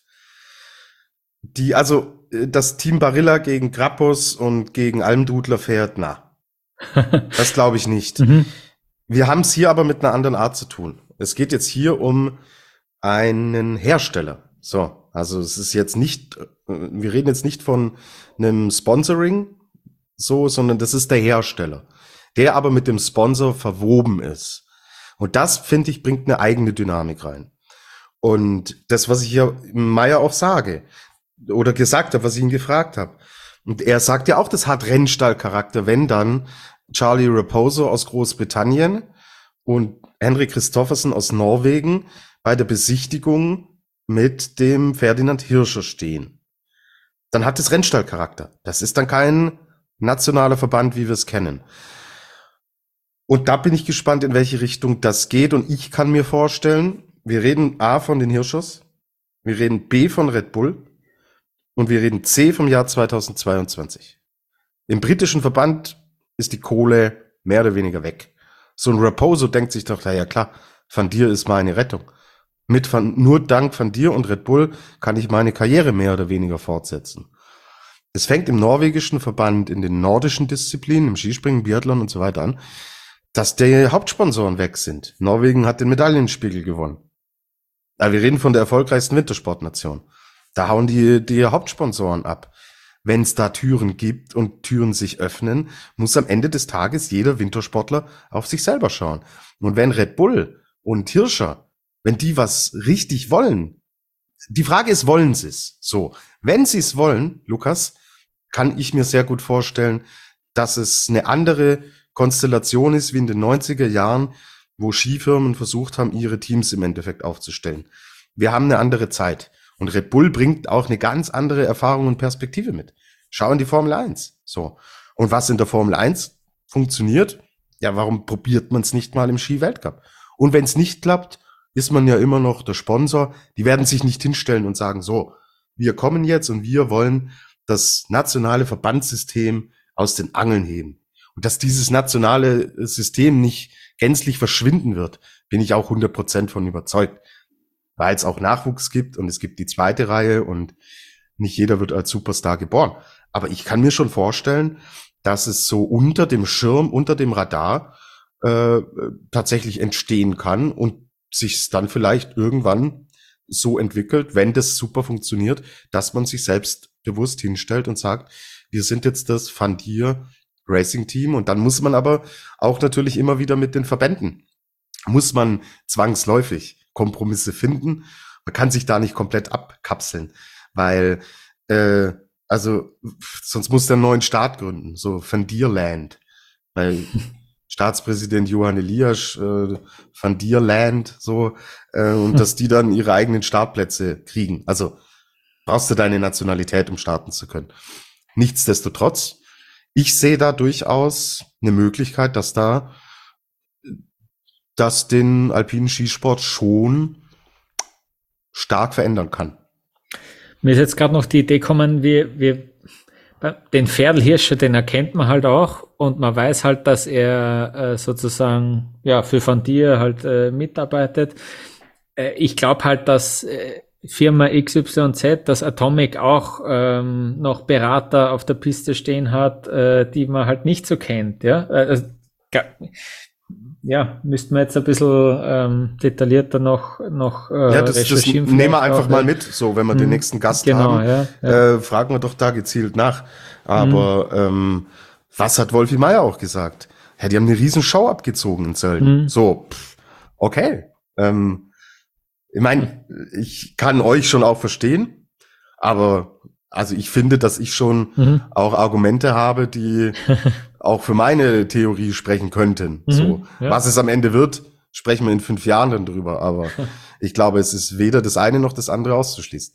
die, also das Team Barilla gegen Grappus und gegen Almdudler fährt, na, das glaube ich nicht. Mhm. Wir haben es hier aber mit einer anderen Art zu tun. Es geht jetzt hier um einen Hersteller. So, also es ist jetzt nicht, wir reden jetzt nicht von einem Sponsoring, so, sondern das ist der Hersteller, der aber mit dem Sponsor verwoben ist. Und das, finde ich, bringt eine eigene Dynamik rein. Und das, was ich hier Meier auch sage, oder gesagt habe, was ich ihn gefragt habe. Und er sagt ja auch, das hat Rennstallcharakter, wenn dann Charlie Raposo aus Großbritannien und Henrik Kristoffersen aus Norwegen bei der Besichtigung mit dem Ferdinand Hirscher stehen. Dann hat es Rennstallcharakter. Das ist dann kein nationaler Verband, wie wir es kennen. Und da bin ich gespannt, in welche Richtung das geht. Und ich kann mir vorstellen, wir reden A von den Hirschers, wir reden B von Red Bull und wir reden C vom Jahr zweitausendzweiundzwanzig. Im britischen Verband ist die Kohle mehr oder weniger weg. So ein Raposo denkt sich doch, na ja klar, Van Dier ist meine Rettung. Mit Van, nur dank Van Dier und Red Bull kann ich meine Karriere mehr oder weniger fortsetzen. Es fängt im norwegischen Verband, in den nordischen Disziplinen, im Skispringen, Biathlon und so weiter an, dass die Hauptsponsoren weg sind. Norwegen hat den Medaillenspiegel gewonnen. Ja, wir reden von der erfolgreichsten Wintersportnation. Da hauen die, die Hauptsponsoren ab. Wenn es da Türen gibt und Türen sich öffnen, muss am Ende des Tages jeder Wintersportler auf sich selber schauen. Und wenn Red Bull und Hirscher, wenn die was richtig wollen, die Frage ist, wollen sie es? So, wenn sie es wollen, Lukas, kann ich mir sehr gut vorstellen, dass es eine andere Konstellation ist wie in den neunziger Jahren, wo Skifirmen versucht haben, ihre Teams im Endeffekt aufzustellen. Wir haben eine andere Zeit. Und Red Bull bringt auch eine ganz andere Erfahrung und Perspektive mit. Schau in die Formel eins. So. Und was in der Formel eins funktioniert, ja, warum probiert man es nicht mal im Ski-Weltcup? Und wenn es nicht klappt, ist man ja immer noch der Sponsor. Die werden sich nicht hinstellen und sagen, so, wir kommen jetzt und wir wollen das nationale Verbandssystem aus den Angeln heben. Und dass dieses nationale System nicht gänzlich verschwinden wird, bin ich auch hundert Prozent von überzeugt. Weil es auch Nachwuchs gibt und es gibt die zweite Reihe und nicht jeder wird als Superstar geboren. Aber ich kann mir schon vorstellen, dass es so unter dem Schirm, unter dem Radar äh, tatsächlich entstehen kann und sich dann vielleicht irgendwann so entwickelt, wenn das super funktioniert, dass man sich selbst bewusst hinstellt und sagt, wir sind jetzt das Van Dier Racing Team. Und dann muss man aber auch natürlich immer wieder mit den Verbänden, muss man zwangsläufig Kompromisse finden. Man kann sich da nicht komplett abkapseln, weil äh, also sonst muss der einen neuen Staat gründen, so Van Dier Land, weil Staatspräsident Johann Elias äh, Van Dier Land, so äh, und dass die dann ihre eigenen Startplätze kriegen. Also brauchst du deine Nationalität, um starten zu können. Nichtsdestotrotz, ich sehe da durchaus eine Möglichkeit, dass da das den alpinen Skisport schon stark verändern kann. Mir ist jetzt gerade noch die Idee gekommen, wir, wir, den Pferdelhirscher, den erkennt man halt auch und man weiß halt, dass er äh, sozusagen ja für Van Dier halt äh, mitarbeitet. Äh, ich glaube halt, dass äh, Firma X Y Z, dass Atomic auch ähm, noch Berater auf der Piste stehen hat, äh, die man halt nicht so kennt. Ja, also, ja, müssten wir jetzt ein bisschen ähm, detaillierter noch, noch äh, ja, das, das nehmen wir einfach mal mit, so, wenn wir den nächsten Gast genau, haben, ja, ja. Äh, fragen wir doch da gezielt nach. Aber mhm. ähm, was hat Wolfi Meier auch gesagt? Ja, die haben eine riesen Show abgezogen in Sölden. Mhm. So, pff, okay. Ähm, ich meine, ich kann euch schon auch verstehen, aber also ich finde, dass ich schon mhm. auch Argumente habe, die auch für meine Theorie sprechen könnten. Mhm, so, ja. Was es am Ende wird, sprechen wir in fünf Jahren dann drüber. Aber ich glaube, es ist weder das eine noch das andere auszuschließen.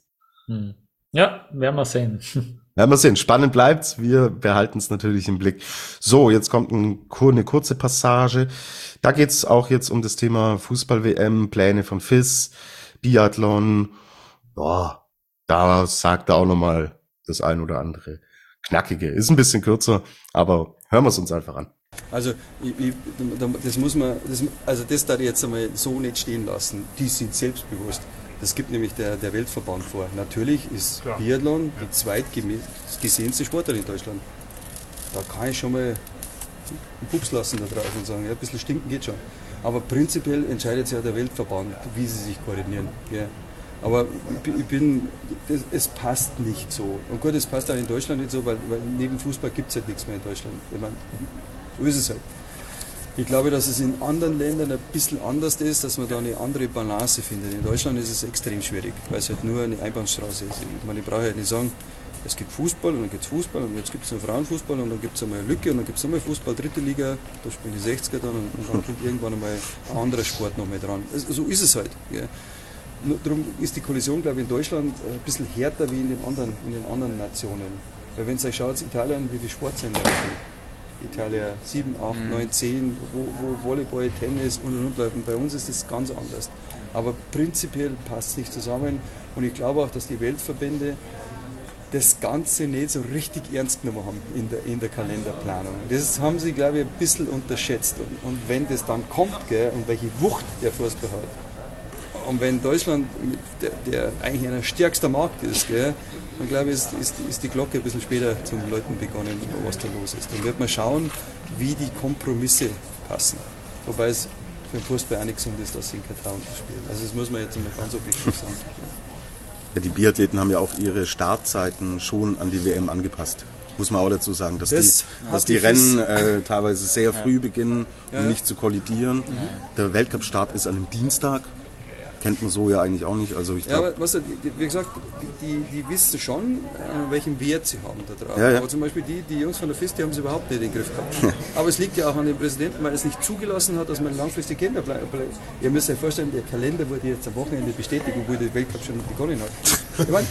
Ja, werden wir sehen. Werden wir sehen. Spannend bleibt's. Wir behalten es natürlich im Blick. So, jetzt kommt ein, eine kurze Passage. Da geht's auch jetzt um das Thema Fußball-W M, Pläne von F I S, Biathlon. Boah. Da sagt er auch nochmal das ein oder andere Knackige. Ist ein bisschen kürzer, aber hören wir es uns einfach an. Also, ich, ich, das muss man, das, also das darf ich jetzt einmal so nicht stehen lassen. Die sind selbstbewusst. Das gibt nämlich der, der Weltverband vor. Natürlich ist ja. Biathlon die zweitgesehenste Sportart in Deutschland. Da kann ich schon mal einen Pups lassen da drauf und sagen, ja, ein bisschen stinken geht schon. Aber prinzipiell entscheidet sich ja der Weltverband, wie sie sich koordinieren. Ja. Aber ich bin, es passt nicht so. Und gut, es passt auch in Deutschland nicht so, weil, weil neben Fußball gibt es halt nichts mehr in Deutschland. Ich meine, so ist es halt. Ich glaube, dass es in anderen Ländern ein bisschen anders ist, dass man da eine andere Balance findet. In Deutschland ist es extrem schwierig, weil es halt nur eine Einbahnstraße ist. Ich meine, ich brauche halt nicht sagen, es gibt Fußball und dann gibt es Fußball und jetzt gibt es noch Frauenfußball und dann gibt es einmal eine Lücke und dann gibt es einmal Fußball, dritte Liga, da spielen die sechziger dann und, und dann kommt irgendwann einmal ein anderer Sport noch mal dran. Also, so ist es halt. Ja. Nur darum ist die Kollision, glaube ich, in Deutschland ein bisschen härter wie in den anderen, in den anderen Nationen. Weil wenn ihr euch schaut, Italien, wie viele Sportsender haben. Italien sieben, acht, neun, zehn, wo, wo Volleyball, Tennis und und und. Bei uns ist das ganz anders. Aber prinzipiell passt es nicht zusammen und ich glaube auch, dass die Weltverbände das Ganze nicht so richtig ernst genommen haben in der, in der Kalenderplanung. Das haben sie, glaube ich, ein bisschen unterschätzt. Und, und wenn das dann kommt, gell, und welche Wucht der Fußball hat, und wenn Deutschland, der, der eigentlich ein stärkster Markt ist, gell, dann glaube ich, ist, ist, ist die Glocke ein bisschen später zum Leuten begonnen, was da los ist. Dann wird man schauen, wie die Kompromisse passen. Wobei es für den Fußball auch nicht gesund ist, dass sie in Katar spielen. Also das muss man jetzt mal ganz objektiv sagen. Ja, die Biathleten haben ja auch ihre Startzeiten schon an die W M angepasst. Muss man auch dazu sagen, dass das die, dass die, die Rennen äh, teilweise sehr früh ja. beginnen, um ja. nicht zu kollidieren. Mhm. Der Weltcup-Start ist an einem Dienstag. Kennt man so ja eigentlich auch nicht. Also ich ja, aber was, wie gesagt, die, die wissen schon, welchen Wert sie haben da drauf. Ja, ja. Aber zum Beispiel die, die Jungs von der F I S, die haben sie überhaupt nicht in den Griff gehabt. Ja. Aber es liegt ja auch an dem Präsidenten, weil er es nicht zugelassen hat, dass man langfristig Kinder bleibt. Ihr müsst euch vorstellen, der Kalender wurde jetzt am Wochenende bestätigt, obwohl der Weltcup schon begonnen hat. Ich meine,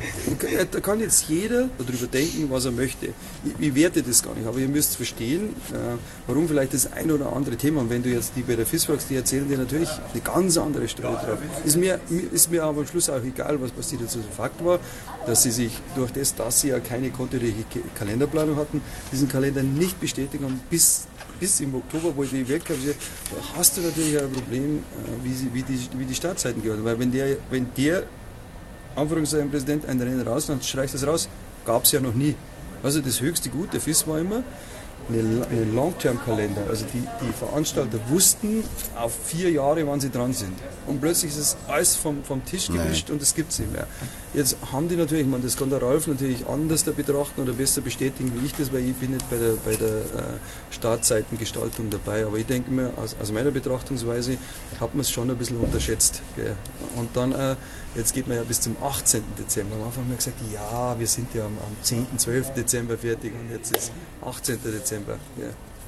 da kann jetzt jeder darüber denken, was er möchte. Ich, ich werte das gar nicht, aber ihr müsst verstehen, warum vielleicht das ein oder andere Thema, und wenn du jetzt die bei der F I S fragst, die erzählen dir natürlich eine ganz andere Story drauf. Ist mir, ist mir aber am Schluss auch egal, was, was die dazu so Fakt war, dass sie sich durch das, dass sie ja keine kontinuierliche Kalenderplanung hatten, diesen Kalender nicht bestätigt haben bis, bis im Oktober, wo die Weltcup ist. Da hast du natürlich ein Problem, wie, sie, wie, die, wie die Startzeiten gehört. Weil wenn der, wenn der Anführungszeichen Präsident ein Rennen raus, dann streicht das raus, gab es ja noch nie. Also das höchste Gut der F I S war immer einen Long-Term-Kalender. Also die, die Veranstalter wussten auf vier Jahre, wann sie dran sind. Und plötzlich ist es alles vom, vom Tisch gewischt und es gibt es nicht mehr. Jetzt haben die natürlich, ich meine, das kann der Ralf natürlich anders betrachten oder besser bestätigen wie ich das, weil ich bin nicht bei der, bei der äh, Startzeitengestaltung dabei. Aber ich denke mir, aus, aus meiner Betrachtungsweise hat man es schon ein bisschen unterschätzt. Gell. Und dann, äh, jetzt geht man ja bis zum achtzehnten Dezember. Am Anfang haben wir gesagt, ja, wir sind ja am, am zehnten, zwölften Dezember fertig und jetzt ist achtzehnten Dezember. Ja.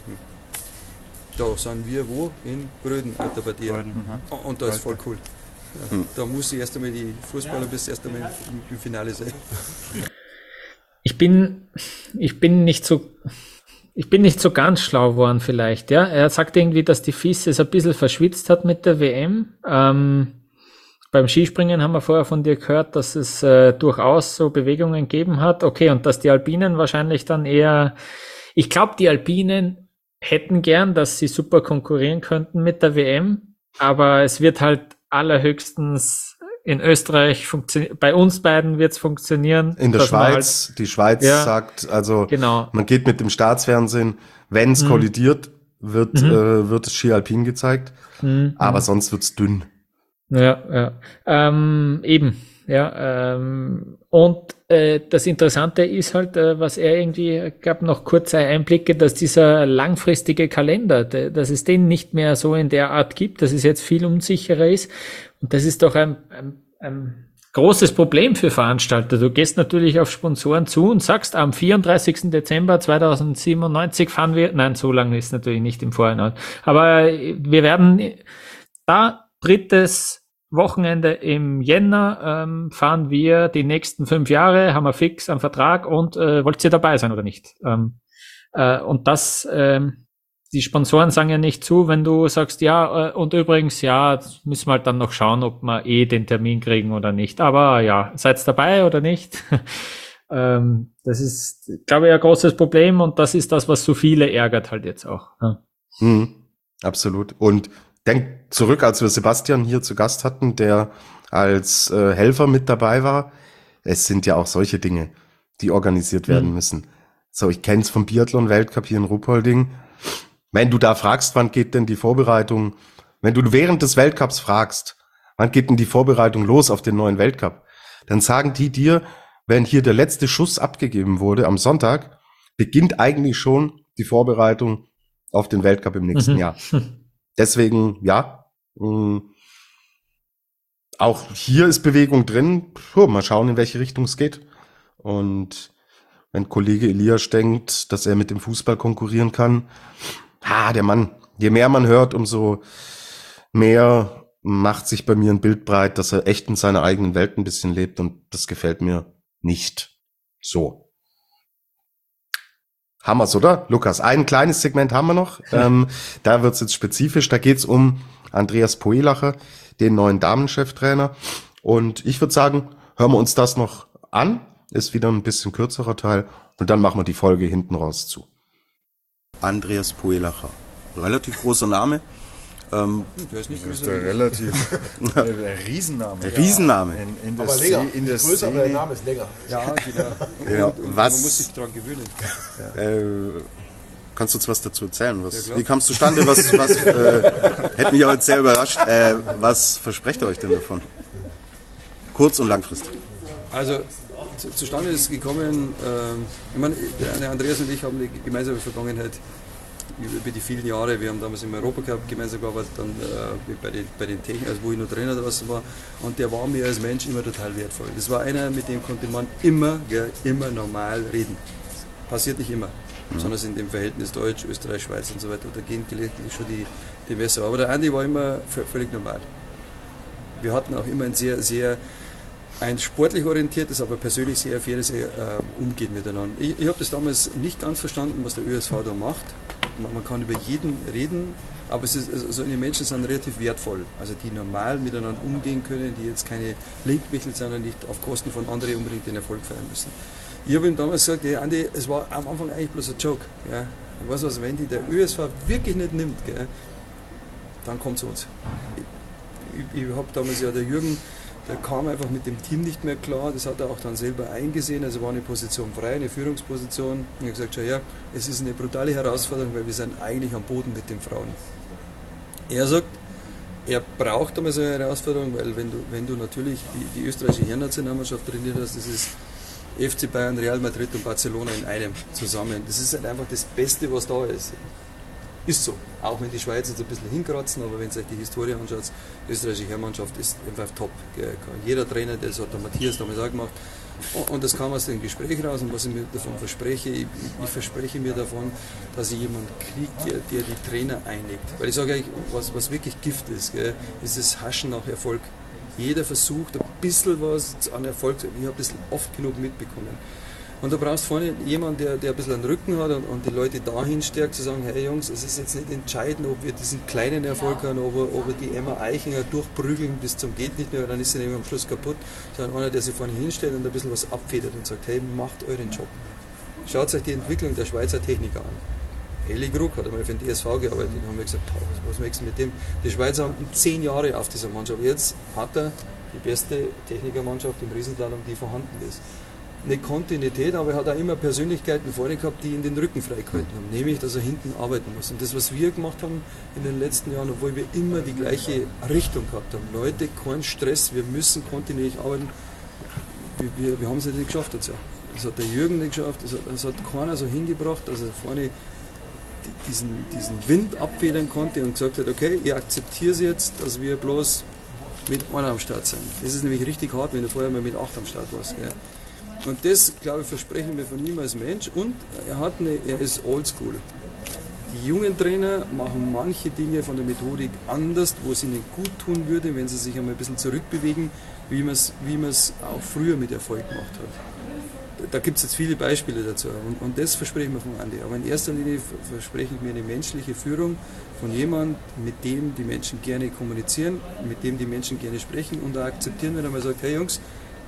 Da sind wir wo? In Gröden, Alter, bei dir. Und da ist voll cool. Ja, da muss ich erst einmal die Fußballer bis erst einmal im Finale sein. Ich bin, ich bin nicht so, ich bin nicht so ganz schlau geworden vielleicht, ja. Er sagt irgendwie, dass die F I S es ein bisschen verschwitzt hat mit der W M. Ähm, beim Skispringen haben wir vorher von dir gehört, dass es äh, durchaus so Bewegungen gegeben hat. Okay, und dass die Alpinen wahrscheinlich dann eher, ich glaube, die Alpinen hätten gern, dass sie super konkurrieren könnten mit der W M, aber es wird halt allerhöchstens in Österreich funktionieren, bei uns beiden wird es funktionieren. In der Schweiz, halt, die Schweiz ja, sagt, also genau. Man geht mit dem Staatsfernsehen, wenn es hm. kollidiert, wird, Mhm. äh, wird das Ski Alpin gezeigt, Mhm. aber sonst wird's dünn. Ja, ja. Ähm, eben, ja. Ähm, und äh, das Interessante ist halt, äh, was er irgendwie, gab noch kurze Einblicke, dass dieser langfristige Kalender, de, dass es den nicht mehr so in der Art gibt, dass es jetzt viel unsicherer ist. Und das ist doch ein, ein, ein großes Problem für Veranstalter. Du gehst natürlich auf Sponsoren zu und sagst, am vierunddreißigsten Dezember zweitausendsiebenundneunzig fahren wir, nein, so lange ist natürlich nicht im Vorhinein, aber wir werden da drittes Wochenende im Jänner ähm, fahren wir die nächsten fünf Jahre, haben wir fix einen Vertrag und äh, wollt ihr dabei sein oder nicht? Ähm, äh, und das, ähm, die Sponsoren sagen ja nicht zu, wenn du sagst, ja, äh, und übrigens, ja, müssen wir halt dann noch schauen, ob wir eh den Termin kriegen oder nicht. Aber ja, seid dabei oder nicht? ähm, das ist, glaube ich, ein großes Problem und das ist das, was so viele ärgert halt jetzt auch. Ja. Mhm, absolut. Und denk zurück, als wir Sebastian hier zu Gast hatten, der als äh, Helfer mit dabei war. Es sind ja auch solche Dinge, die organisiert werden Mhm. müssen. So, ich kenne es vom Biathlon-Weltcup hier in Ruppolding. Wenn du da fragst, wann geht denn die Vorbereitung, wenn du während des Weltcups fragst, wann geht denn die Vorbereitung los auf den neuen Weltcup, dann sagen die dir, wenn hier der letzte Schuss abgegeben wurde am Sonntag, beginnt eigentlich schon die Vorbereitung auf den Weltcup im nächsten Mhm. Jahr. Deswegen, ja, mh, auch hier ist Bewegung drin. Puh, mal schauen, in welche Richtung es geht. Und wenn Kollege Elias denkt, dass er mit dem Fußball konkurrieren kann, ha, der Mann, je mehr man hört, umso mehr macht sich bei mir ein Bild breit, dass er echt in seiner eigenen Welt ein bisschen lebt und das gefällt mir nicht so. Haben wir's, oder? Lukas, ein kleines Segment haben wir noch. Ähm, da wird's jetzt spezifisch. Da geht's um Andreas Poelacher, den neuen Damencheftrainer. Und ich würde sagen, hören wir uns das noch an. Ist wieder ein bisschen kürzerer Teil. Und dann machen wir die Folge hinten raus zu. Andreas Poelacher. Relativ großer Name. Ähm, Der ist nicht Das ist größer. der relativ der, der Riesenname. der Riesenname. In, in der, Aber länger. Szene- in der Größer, aber der Szene. Name ist länger. Ja, genau. Ja, Und, und was- Man muss sich daran gewöhnen. Äh, kannst du uns was dazu erzählen? Was, Ja, klar. wie kam es zustande? Was, was äh, hätte mich auch jetzt sehr überrascht. Äh, was versprecht ihr euch denn davon? Kurz- und langfristig. Also zu, zustande ist gekommen, ähm, ich meine, der Andreas und ich haben eine gemeinsame Vergangenheit über die vielen Jahre. Wir haben damals im Europacup gemeinsam gearbeitet, dann äh, bei den, bei den Technik, also wo ich noch Trainer draußen war. Und der war mir als Mensch immer total wertvoll. Das war einer, mit dem konnte man immer, gell, immer normal reden. Passiert nicht immer. Besonders in dem Verhältnis Deutsch, Österreich, Schweiz und so weiter. Da gehen gelegentlich schon die, die Messer. Aber der Andi war immer v- völlig normal. Wir hatten auch immer ein sehr, sehr ein sportlich orientiertes, aber persönlich sehr faires äh, Umgehen miteinander. Ich, ich habe das damals nicht ganz verstanden, was der Ö S V da macht. Man, man kann über jeden reden, aber es ist, also die Menschen sind relativ wertvoll. Also die normal miteinander umgehen können, die jetzt keine Linkmichel sind und nicht auf Kosten von anderen unbedingt den Erfolg feiern müssen. Ich habe ihm damals gesagt, hey Andi, es war am Anfang eigentlich bloß ein Joke. Ja. Ich weiß was, wenn die der Ö S V wirklich nicht nimmt, gell, dann kommt zu uns. Ich, ich habe damals ja der Jürgen, der kam einfach mit dem Team nicht mehr klar, das hat er auch dann selber eingesehen, also war eine Position frei, eine Führungsposition. Ich habe gesagt, schau her, es ist eine brutale Herausforderung, weil wir sind eigentlich am Boden mit den Frauen. Er sagt, er braucht einmal so eine Herausforderung, weil wenn du, wenn du natürlich die, die österreichische Herrennationalmannschaft trainiert hast, das ist F C Bayern, Real Madrid und Barcelona in einem zusammen. Das ist halt einfach das Beste, was da ist. Ist so. Auch wenn die Schweiz jetzt ein bisschen hinkratzen, aber wenn ihr euch die Historie anschaut, die österreichische Herrenmannschaft ist einfach top. Jeder Trainer, das hat der Matthias damals auch gemacht. Und das kam aus dem Gespräch raus. Und was ich mir davon verspreche, ich, ich verspreche mir davon, dass ich jemanden kriege, der, der die Trainer einlegt. Weil ich sage euch, was, was wirklich Gift ist, gell, ist das Haschen nach Erfolg. Jeder versucht ein bisschen was an Erfolg zu haben. Ich habe das oft genug mitbekommen. Und du brauchst vorne jemanden, der, der ein bisschen einen Rücken hat und, und die Leute dahin stärkt, zu sagen, hey Jungs, es ist jetzt nicht entscheidend, ob wir diesen kleinen Erfolg haben, ob wir, ob wir die Emma Eichinger durchprügeln bis zum geht nicht mehr, weil dann ist sie nämlich am Schluss kaputt, sondern einer, der sich vorne hinstellt und ein bisschen was abfedert und sagt, hey, macht euren Job. Schaut euch die Entwicklung der Schweizer Techniker an. Eli Krug hat einmal für den D S V gearbeitet und haben wir gesagt, was möchtest du mit dem? Die Schweizer haben zehn Jahre auf dieser Mannschaft. Jetzt hat er die beste Technikermannschaft im Riesenslalom, die vorhanden ist. eine Kontinuität, aber er hat auch immer Persönlichkeiten vorne gehabt, die ihn den Rücken freigehalten haben, nämlich, dass er hinten arbeiten muss. Und das, was wir gemacht haben in den letzten Jahren, obwohl wir immer die gleiche Richtung gehabt haben, Leute, kein Stress, wir müssen kontinuierlich arbeiten, wir, wir, wir haben es nicht geschafft jetzt ja. Das hat der Jürgen nicht geschafft, das hat, das hat keiner so hingebracht, dass er vorne diesen, diesen Wind abfedern konnte und gesagt hat, okay, ich akzeptiere es jetzt, dass wir bloß mit einer am Start sind. Das ist nämlich richtig hart, wenn du vorher mal mit acht am Start warst. Gell? Und das, glaube ich, versprechen wir von ihm als Mensch. Und er, hat eine, er ist oldschool. Die jungen Trainer machen manche Dinge von der Methodik anders, wo es ihnen gut tun würde, wenn sie sich einmal ein bisschen zurückbewegen, wie man es wie man es auch früher mit Erfolg gemacht hat. Da gibt es jetzt viele Beispiele dazu. Und, und das versprechen wir von Andi. Aber in erster Linie verspreche ich mir eine menschliche Führung von jemandem, mit dem die Menschen gerne kommunizieren, mit dem die Menschen gerne sprechen und da akzeptieren, wenn er mal sagt, hey Jungs,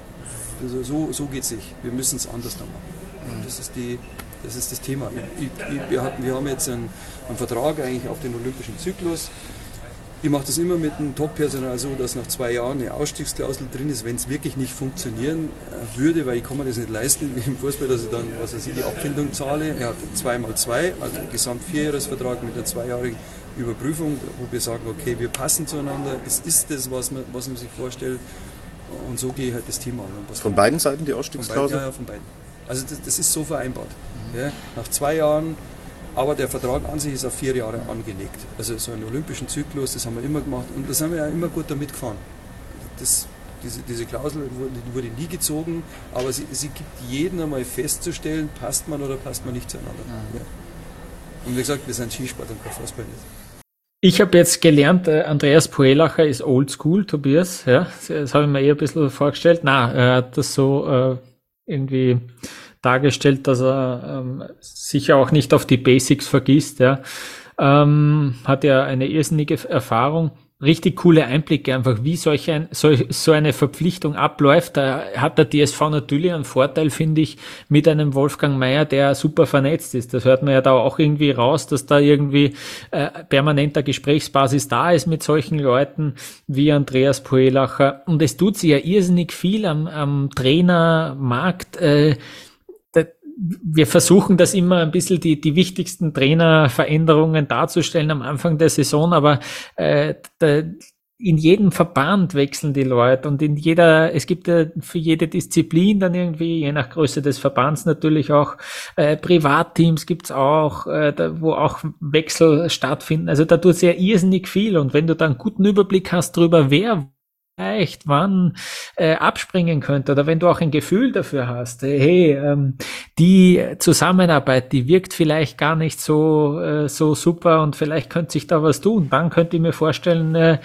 also so, so geht es nicht, wir müssen es anders dann machen. Das ist, die, das ist das Thema. Ich, ich, wir, hatten, wir haben jetzt einen, einen Vertrag eigentlich auf den olympischen Zyklus. Ich mache das immer mit dem Top-Personal so, dass nach zwei Jahren eine Ausstiegsklausel drin ist, wenn es wirklich nicht funktionieren würde, weil ich kann mir das nicht leisten, wie im Fußball, dass ich dann, was weiß ich, die Abfindung zahle. Er hat zwei mal zwei, also einen gesamt vierjahresvertrag mit einer zweijährigen Überprüfung, wo wir sagen, okay, wir passen zueinander, es ist das, was man, was man sich vorstellt. Und so gehe ich halt das Thema an. Was von beiden Seiten die Ausstiegsklausel? Ja, ja, von beiden. Also das, das ist so vereinbart. Mhm. Ja, nach zwei Jahren, aber der Vertrag an sich ist auf vier Jahre angelegt. Also so einen olympischen Zyklus, das haben wir immer gemacht und das haben wir ja immer gut damit gefahren. Das, diese, diese Klausel wurde, wurde nie gezogen, aber sie, sie gibt jedem einmal festzustellen, passt man oder passt man nicht zueinander. Mhm. Ja. Und wie gesagt, wir sind Skisport und kein Fußball nicht. Ich habe jetzt gelernt, äh, Andreas Poelacher ist oldschool, Tobias. Ja, das habe ich mir eher ein bisschen vorgestellt. Na, er hat das so äh, irgendwie dargestellt, dass er ähm, sicher auch nicht auf die Basics vergisst. Ja, ähm, hat ja eine irrsinnige Erfahrung. Richtig coole Einblicke einfach, wie solch ein, so, so eine Verpflichtung abläuft. Da hat der D S V natürlich einen Vorteil, finde ich, mit einem Wolfgang Meier, der super vernetzt ist. Das hört man ja da auch irgendwie raus, dass da irgendwie äh, permanenter Gesprächsbasis da ist mit solchen Leuten wie Andreas Poelacher. Und es tut sich ja irrsinnig viel am, am Trainermarkt. Äh, Wir versuchen das immer ein bisschen die, die wichtigsten Trainerveränderungen darzustellen am Anfang der Saison, aber äh, da, in jedem Verband wechseln die Leute und in jeder, es gibt ja für jede Disziplin dann irgendwie, je nach Größe des Verbands natürlich auch, äh, Privatteams gibt's auch, äh, da, wo auch Wechsel stattfinden. Also da tut es ja irrsinnig viel und wenn du da einen guten Überblick hast drüber, wer vielleicht wann äh, abspringen könnte oder wenn du auch ein Gefühl dafür hast, hey, ähm, die Zusammenarbeit, die wirkt vielleicht gar nicht so äh, so super und vielleicht könnte sich da was tun, dann könnte ich mir vorstellen, äh,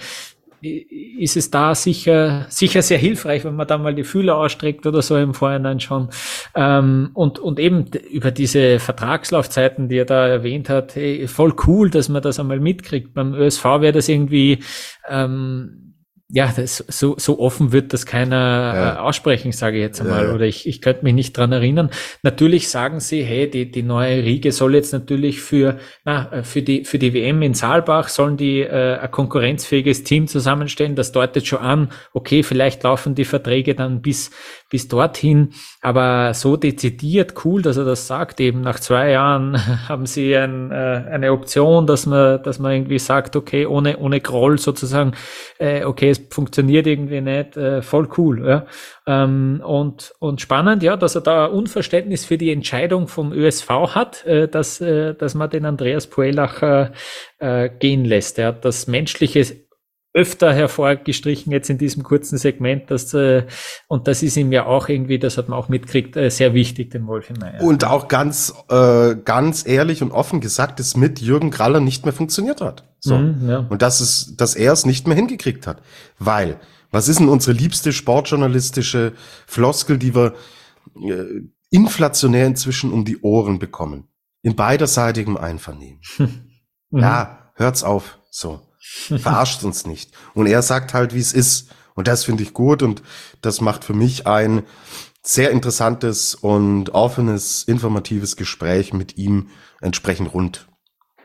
ist es da sicher sicher sehr hilfreich, wenn man da mal die Fühler ausstreckt oder so im Vorhinein schon. Ähm, und und eben über diese Vertragslaufzeiten, die er da erwähnt hat, hey, voll cool, dass man das einmal mitkriegt. Beim Ö S V wäre das irgendwie ähm, ja, das, so, so offen wird das keiner ja. äh, aussprechen, sage ich jetzt einmal. Ja. Oder ich, ich könnte mich nicht dran erinnern. Natürlich sagen sie, hey, die, die neue Riege soll jetzt natürlich für, na, für die, für die W M in Saalbach sollen die äh, ein konkurrenzfähiges Team zusammenstellen. Das deutet schon an, okay, vielleicht laufen die Verträge dann bis, bis dorthin. Aber so dezidiert cool, dass er das sagt. Eben nach zwei Jahren haben sie ein, äh, eine Option, dass man, dass man irgendwie sagt, okay, ohne, ohne Groll sozusagen, äh, okay, es funktioniert irgendwie nicht, äh, voll cool, ja. Ähm, und, und spannend, ja, dass er da Unverständnis für die Entscheidung vom Ö S V hat, äh, dass, äh, dass man den Andreas Poelacher äh, gehen lässt. Er hat das Menschliche öfter hervorgestrichen jetzt in diesem kurzen Segment, dass, äh, und das ist ihm ja auch irgendwie, das hat man auch mitgekriegt, äh, sehr wichtig, dem Wolfi Meier. Und auch ganz, äh, ganz ehrlich und offen gesagt, dass mit Jürgen Graller nicht mehr funktioniert hat. So. Mhm, ja. Und dass es, dass er es nicht mehr hingekriegt hat. Weil, was ist denn unsere liebste sportjournalistische Floskel, die wir äh, inflationär inzwischen um die Ohren bekommen? In beiderseitigem Einvernehmen. mhm. Ja, hört's auf, so. Verarscht uns nicht. Und er sagt halt, wie es ist. Und das finde ich gut und das macht für mich ein sehr interessantes und offenes, informatives Gespräch mit ihm entsprechend rund.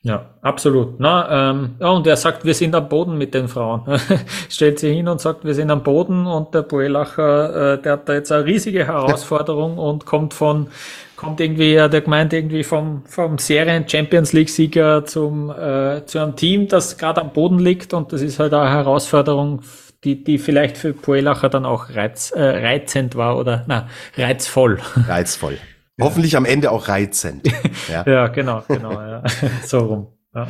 Ja, absolut. Na, ähm, ja, und er sagt, wir sind am Boden mit den Frauen. Stellt sich hin und sagt, wir sind am Boden, und der Poelacher, äh, der hat da jetzt eine riesige Herausforderung und kommt von, kommt irgendwie, der gemeint irgendwie vom, vom Serien Champions League Sieger zum, äh, zu einem Team, das gerade am Boden liegt, und das ist halt eine Herausforderung, die, die vielleicht für Poelacher dann auch reiz, äh, reizend war, oder, na, reizvoll. Reizvoll. Ja. Hoffentlich am Ende auch reizend. Ja, ja genau, genau, ja. So rum. Ja,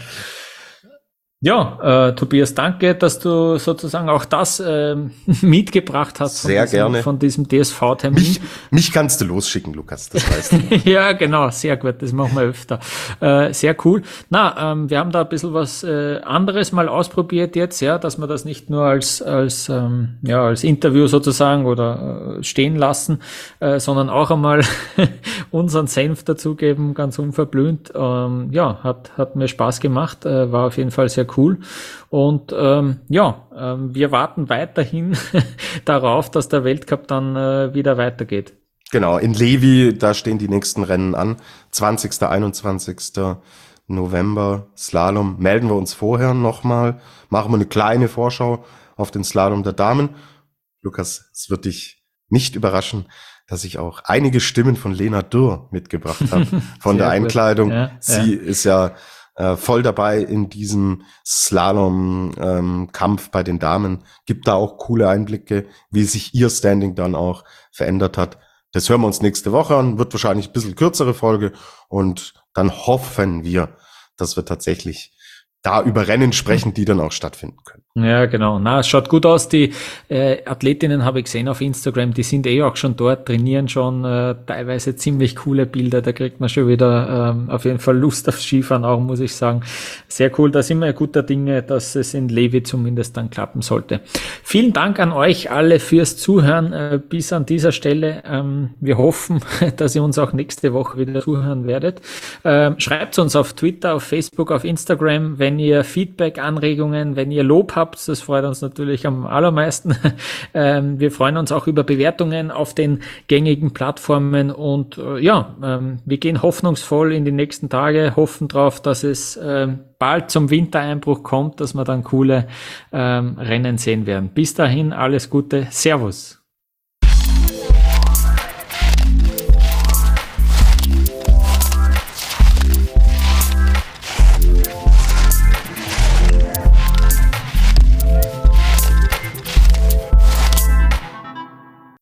ja äh, Tobias, danke, dass du sozusagen auch das ähm, mitgebracht hast. Von sehr diesem, gerne. Von diesem D S V-Termin. Mich, mich kannst du losschicken, Lukas, das weißt du. Ja, genau, sehr gut, das machen wir öfter. Äh, sehr cool. Na, ähm, wir haben da ein bisschen was äh, anderes mal ausprobiert jetzt, ja, dass wir das nicht nur als als ähm, ja als Interview sozusagen oder äh, stehen lassen, äh, sondern auch einmal unseren Senf dazugeben, ganz unverblümt. Ähm, ja, hat hat mir Spaß gemacht, äh, war auf jeden Fall sehr cool. Und ähm, ja, ähm, wir warten weiterhin darauf, dass der Weltcup dann äh, wieder weitergeht. Genau, in Levi, da stehen die nächsten Rennen an. zwanzigster, einundzwanzigster November Slalom. Melden wir uns vorher nochmal, machen wir eine kleine Vorschau auf den Slalom der Damen. Lukas, es wird dich nicht überraschen, dass ich auch einige Stimmen von Lena Dürr mitgebracht habe von der Einkleidung. Ja, Sie ja. ist ja äh, voll dabei in diesem Slalom-Kampf ähm, bei den Damen. Gibt da auch coole Einblicke, wie sich ihr Standing dann auch verändert hat. Das hören wir uns nächste Woche an, wird wahrscheinlich ein bisschen kürzere Folge, und dann hoffen wir, dass wir tatsächlich da über Rennen sprechen, die dann auch stattfinden können. Ja, genau. Na, es schaut gut aus. Die äh, Athletinnen habe ich gesehen auf Instagram, die sind eh auch schon dort, trainieren schon, äh, teilweise ziemlich coole Bilder. Da kriegt man schon wieder ähm, auf jeden Fall Lust aufs Skifahren auch, muss ich sagen. Sehr cool. Da sind wir guter Dinge, dass es in Levi zumindest dann klappen sollte. Vielen Dank an euch alle fürs Zuhören äh, bis an dieser Stelle. Ähm, wir hoffen, dass ihr uns auch nächste Woche wieder zuhören werdet. Ähm, schreibt uns auf Twitter, auf Facebook, auf Instagram, wenn ihr Feedback, Anregungen, wenn ihr Lob habt. Das freut uns natürlich am allermeisten. Ähm, wir freuen uns auch über Bewertungen auf den gängigen Plattformen, und äh, ja, ähm, wir gehen hoffnungsvoll in die nächsten Tage, hoffen drauf, dass es ähm, bald zum Wintereinbruch kommt, dass wir dann coole ähm, Rennen sehen werden. Bis dahin, alles Gute. Servus.